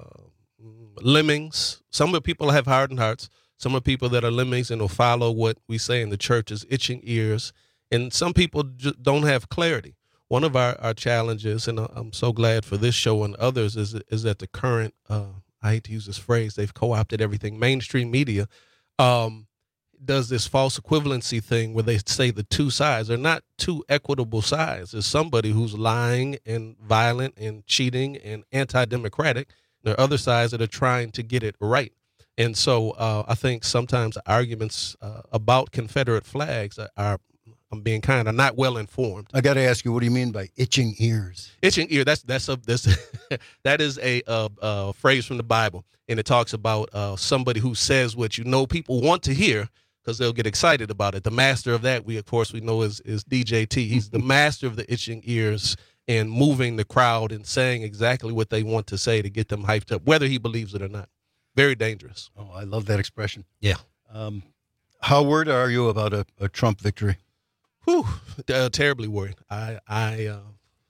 lemmings. Some of people have hardened hearts. Some are people that are lemmings and will follow what we say in the church is itching ears. And some people j- don't have clarity. One of our, our challenges, and I'm so glad for this show and others, is is that the current, uh, I hate to use this phrase, they've co-opted everything, mainstream media, um, does this false equivalency thing where they say the two sides. They're not two equitable sides. There's somebody who's lying and violent and cheating and anti-democratic. There are other sides that are trying to get it right. And so uh, I think sometimes arguments uh, about Confederate flags are, are I'm being kind of not well informed. I got to ask you, what do you mean by itching ears? Itching ear. That's that's a that's that is a, a, a phrase from the Bible, and it talks about uh, somebody who says what you know people want to hear because they'll get excited about it. The master of that, we of course we know is is D J T. He's the master of the itching ears and moving the crowd and saying exactly what they want to say to get them hyped up, whether he believes it or not. Very dangerous. Oh, I love that expression. Yeah. Um, how worried are you about a, a Trump victory? Whew, uh, terribly worried. I, I, uh,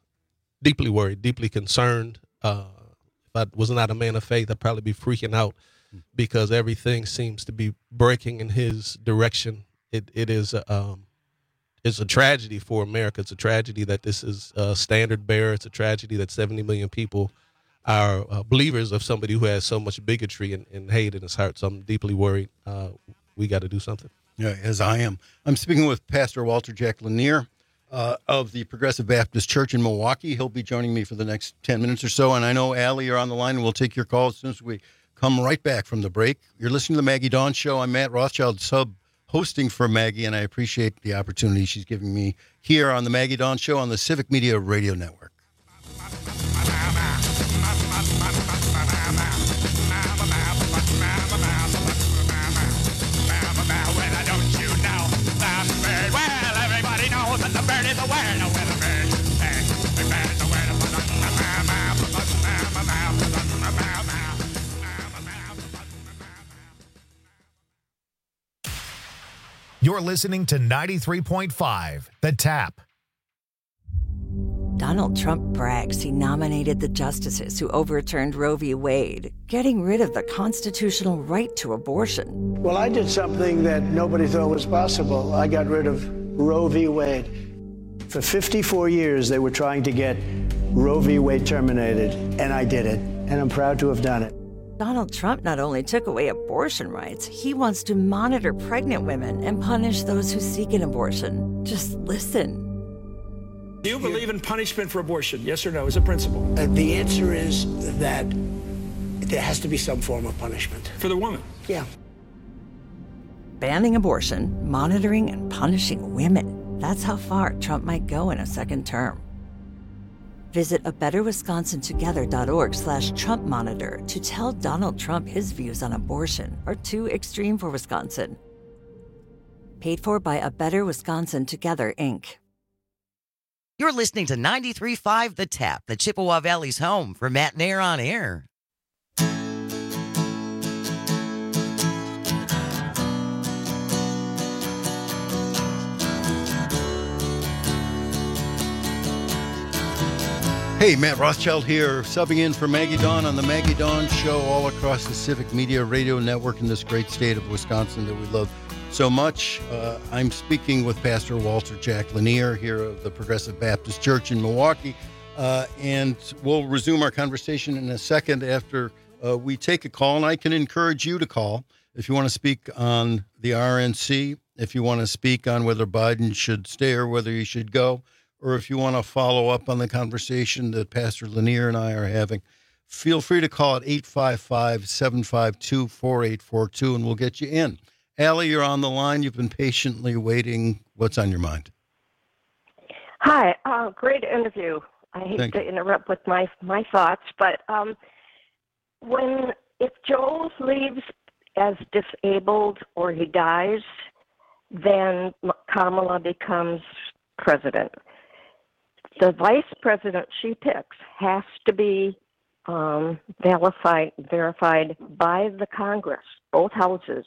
deeply worried, deeply concerned. Uh, if I was not a man of faith, I'd probably be freaking out because everything seems to be breaking in his direction. It, it is, a, um, it's a tragedy for America. It's a tragedy that this is a standard bearer. It's a tragedy that seventy million people are uh, believers of somebody who has so much bigotry and, and hate in his heart. So I'm deeply worried. Uh, we got to do something. Yeah, as I am. I'm speaking with Pastor Walter Jack Lanier uh, of the Progressive Baptist Church in Milwaukee. He'll be joining me for the next ten minutes or so. And I know, Allie, you're on the line, and we'll take your call as soon as we come right back from the break. You're listening to the Maggie Dawn Show. I'm Matt Rothschild, sub-hosting for Maggie, and I appreciate the opportunity she's giving me here on the Maggie Dawn Show on the Civic Media Radio Network. You're listening to ninety-three point five, The Tap. Donald Trump brags he nominated the justices who overturned Roe v. Wade, getting rid of the constitutional right to abortion. Well, I did something that nobody thought was possible. I got rid of Roe v. Wade. For fifty-four years, they were trying to get Roe v. Wade terminated, and I did it, and I'm proud to have done it. Donald Trump not only took away abortion rights, he wants to monitor pregnant women and punish those who seek an abortion. Just listen. Do you believe in punishment for abortion? Yes or no, as a principle? Uh, the answer is that there has to be some form of punishment. For the woman? Yeah. Banning abortion, monitoring and punishing women. That's how far Trump might go in a second term. Visit a better wisconsin together dot org slash Trump monitor to tell Donald Trump his views on abortion are too extreme for Wisconsin. Paid for by A Better Wisconsin Together, Incorporated. You're listening to ninety-three point five The Tap, the Chippewa Valley's home for Matt Nair on Air. Hey, Matt Rothschild here, subbing in for Maggie Dawn on the Maggie Dawn Show all across the Civic Media Radio Network in this great state of Wisconsin that we love so much. Uh, I'm speaking with Pastor Walter Jack Lanier here of the Progressive Baptist Church in Milwaukee, uh, and we'll resume our conversation in a second after uh, we take a call, and I can encourage you to call if you want to speak on the R N C, if you want to speak on whether Biden should stay or whether he should go, or if you want to follow up on the conversation that Pastor Lanier and I are having. Feel free to call at eight five five, seven five two, four eight four two, and we'll get you in. Allie, you're on the line. You've been patiently waiting. What's on your mind? Hi. Uh, great interview. I hate Thank to you. interrupt with my my thoughts, but um, when if Joe leaves as disabled or he dies, then Kamala becomes president. The vice president she picks has to be um, verified verified by the Congress, both houses.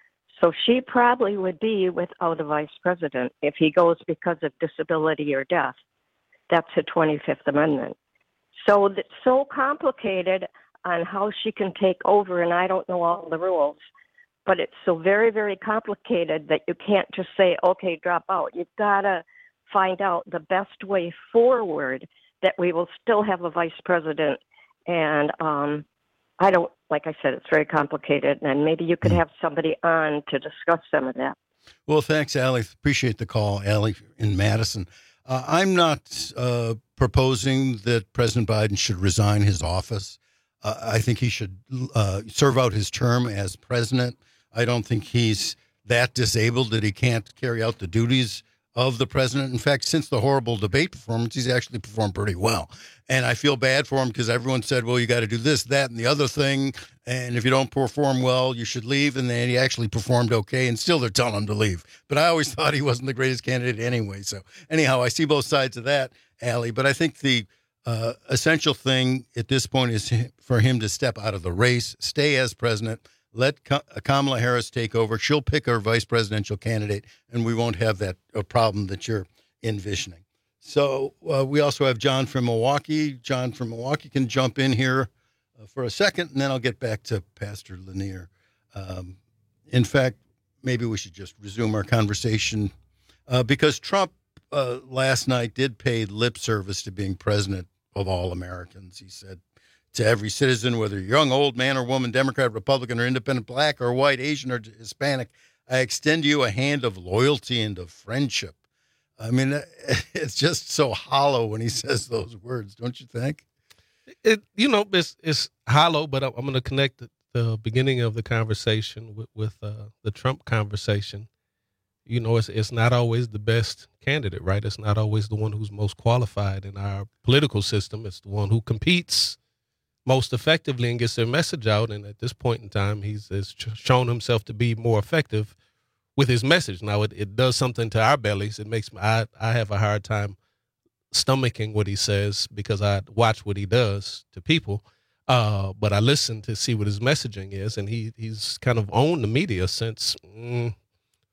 So she probably would be without a vice president if he goes because of disability or death. That's the twenty-fifth Amendment. So it's so complicated on how she can take over, and I don't know all the rules, but it's so very, very complicated that you can't just say, okay, drop out. You've got to find out the best way forward that we will still have a vice president. And um, I don't, like I said, it's very complicated, and maybe you could have somebody on to discuss some of that. Well, thanks, Allie. Appreciate the call, Allie in Madison. Uh, I'm not uh, proposing that President Biden should resign his office. Uh, I think he should uh, serve out his term as president. I don't think he's that disabled that he can't carry out the duties of the president. In fact, since the horrible debate performance, he's actually performed pretty well. And I feel bad for him because everyone said, well, you got to do this, that, and the other thing. And if you don't perform well, you should leave. And then he actually performed okay. And still they're telling him to leave. But I always thought he wasn't the greatest candidate anyway. So anyhow, I see both sides of that, Allie. But I think the uh, essential thing at this point is for him to step out of the race, stay as president, let Kamala Harris take over. She'll pick her vice presidential candidate, and we won't have that uh, problem that you're envisioning. So uh, we also have John from Milwaukee. John from Milwaukee can jump in here uh, for a second, and then I'll get back to Pastor Lanier. Um, in fact, maybe we should just resume our conversation uh, because Trump uh, last night did pay lip service to being president of all Americans. He said, to every citizen, whether you're young, old, man or woman, Democrat, Republican, or independent, black or white, Asian or Hispanic, I extend you a hand of loyalty and of friendship. I mean, it's just so hollow when he says those words, don't you think? It, you know, it's, it's hollow, but I'm going to connect the, the beginning of the conversation with, with uh, the Trump conversation. You know, it's it's not always the best candidate, right? It's not always the one who's most qualified in our political system. It's the one who competes most effectively and gets their message out. And at this point in time, he's has shown himself to be more effective with his message. Now, it, it does something to our bellies. It makes me, I, I have a hard time stomaching what he says because I watch what he does to people. Uh, but I listen to see what his messaging is. And he he's kind of owned the media since, mm,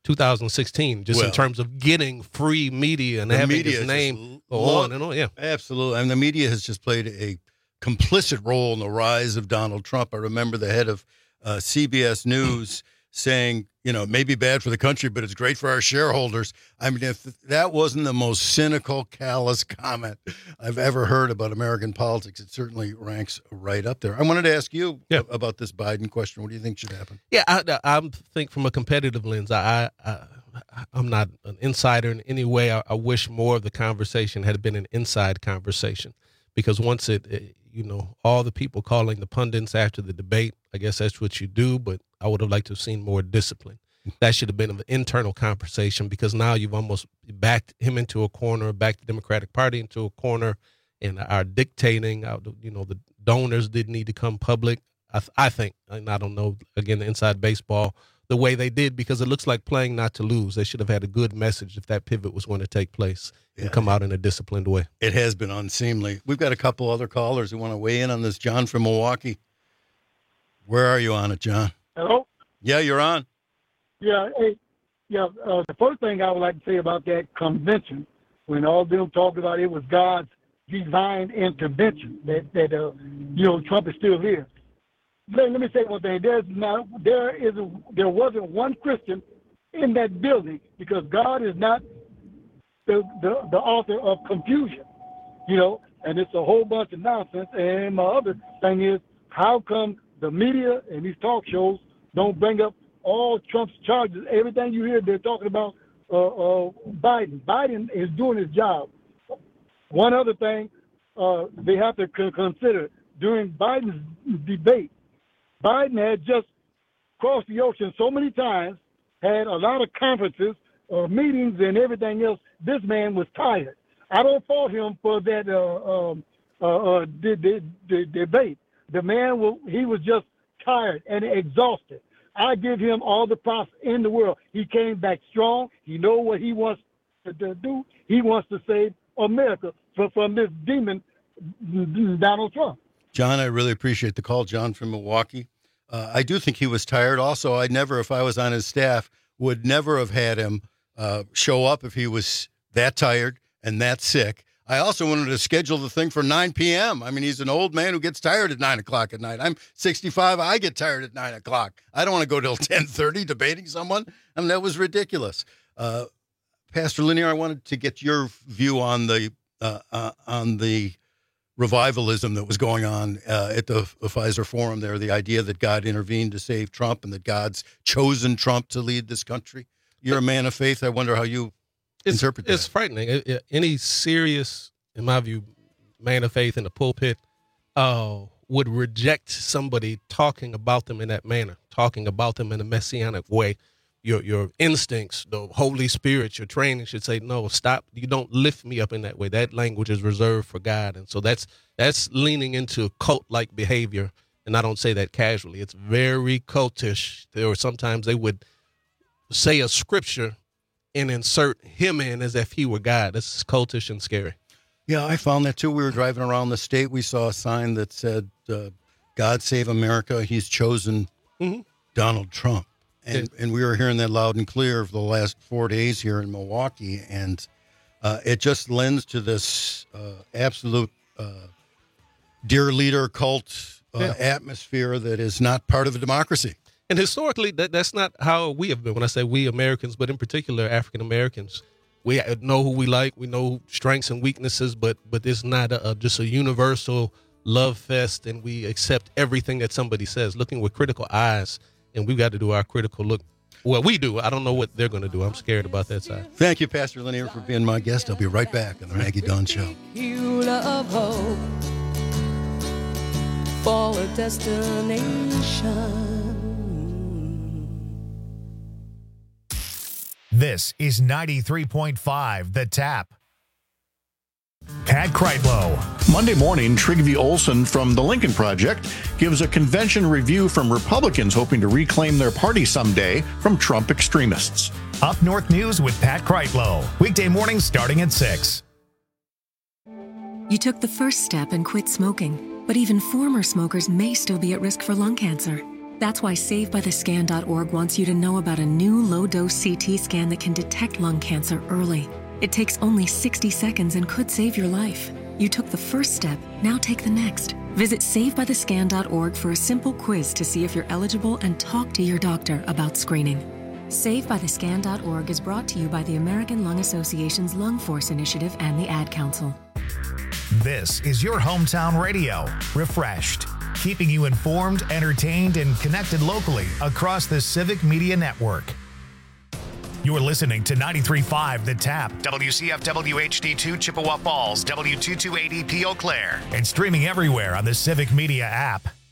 two thousand sixteen, just Well, in terms of getting free media and the having media his is name just go lo- on and on. Yeah, absolutely. And the media has just played a complicit role in the rise of Donald Trump. I remember the head of uh, C B S News saying, you know, it may be bad for the country, but it's great for our shareholders. I mean, if that wasn't the most cynical, callous comment I've ever heard about American politics, it certainly ranks right up there. I wanted to ask you yeah. about this Biden question. What do you think should happen? Yeah, I, I think from a competitive lens, I, I, I'm not an insider in any way. I, I wish more of the conversation had been an inside conversation, because once it, it, you know, all the people calling the pundits after the debate, I guess that's what you do, but I would have liked to have seen more discipline. That should have been an internal conversation, because now you've almost backed him into a corner, backed the Democratic Party into a corner, and are dictating, you know, the donors didn't need to come public. I, I think, and I don't know, again, the inside baseball, the way they did, because it looks like playing not to lose. They should have had a good message if that pivot was going to take place and yeah. come out in a disciplined way. It has been unseemly. We've got a couple other callers who want to weigh in on this. John from Milwaukee. Where are you on it, John? Hello? Yeah, you're on. Yeah, hey, yeah. Uh, the first thing I would like to say about that convention, when all them talked about it was God's divine intervention, that that uh, you know, Trump is still here. Let, let me say one thing. There's not there is a, there wasn't one Christian in that building, because God is not the, the the author of confusion, you know. And it's a whole bunch of nonsense. And my other thing is, how come the media and these talk shows don't bring up all Trump's charges? Everything you hear, they're talking about uh, uh, Biden. Biden is doing his job. One other thing uh, they have to c- consider, during Biden's debate, Biden had just crossed the ocean so many times, had a lot of conferences, uh, meetings, and everything else. This man was tired. I don't fault him for that uh, um, uh, uh, d- d- d- debate. The man, will, he was just tired and exhausted. I give him all the props in the world. He came back strong. He knows what he wants to, to do. He wants to save America from, from this demon, Donald Trump. John, I really appreciate the call. John from Milwaukee. Uh, I do think he was tired. Also, I never, if I was on his staff, would never have had him uh, show up if he was that tired and that sick. I also wanted to schedule the thing for nine p.m. I mean, he's an old man who gets tired at nine o'clock at night. I'm sixty-five. I get tired at nine o'clock. I don't want to go till ten thirty debating someone. I mean, that was ridiculous. Uh, Pastor Lanier, I wanted to get your view on the uh, uh, on the revivalism that was going on uh, at the, the Pfizer Forum there, the idea that God intervened to save Trump and that God's chosen Trump to lead this country. You're a man of faith. I wonder how you it's, interpret that. It's frightening. It, it, any serious, in my view, man of faith in the pulpit uh, would reject somebody talking about them in that manner, talking about them in a messianic way. Your your instincts, the Holy Spirit, your training should say, no, stop. You don't lift me up in that way. That language is reserved for God. And so that's that's leaning into cult-like behavior. And I don't say that casually. It's very cultish. Or sometimes they would say a scripture and insert him in as if he were God. This is cultish and scary. Yeah, I found that too. We were driving around the state. We saw a sign that said, uh, God save America. He's chosen mm-hmm. Donald Trump. And and we were hearing that loud and clear for the last four days here in Milwaukee. And uh, it just lends to this uh, absolute uh, dear leader cult uh, yeah. atmosphere that is not part of a democracy. And historically, that, that's not how we have been. When I say we Americans, but in particular African Americans, we know who we like. We know strengths and weaknesses, but but it's not a, a, just a universal love fest. And we accept everything that somebody says, looking with critical eyes. And we've got to do our critical look. Well, we do. I don't know what they're going to do. I'm scared about that side. Thank you, Pastor Lanier, for being my guest. I'll be right back on the Maggie Dawn Show. You love hope for a destination. This is ninety-three point five The Tap. Pat Kreitlow. Monday morning, Trygve Olsen from the Lincoln Project gives a convention review from Republicans hoping to reclaim their party someday from Trump extremists. Up North News with Pat Kreitlow. Weekday mornings starting at six. You took the first step and quit smoking, but even former smokers may still be at risk for lung cancer. That's why save by the scan dot org wants you to know about a new low-dose C T scan that can detect lung cancer early. It takes only sixty seconds and could save your life. You took the first step, now take the next. Visit save by the scan dot org for a simple quiz to see if you're eligible and talk to your doctor about screening. save by the scan dot org is brought to you by the American Lung Association's Lung Force Initiative and the Ad Council. This is your hometown radio, refreshed, keeping you informed, entertained, and connected locally across the Civic Media Network. You're listening to ninety-three point five The Tap, W C F W H D two Chippewa Falls, W two two eight E P Eau Claire, and streaming everywhere on the Civic Media app.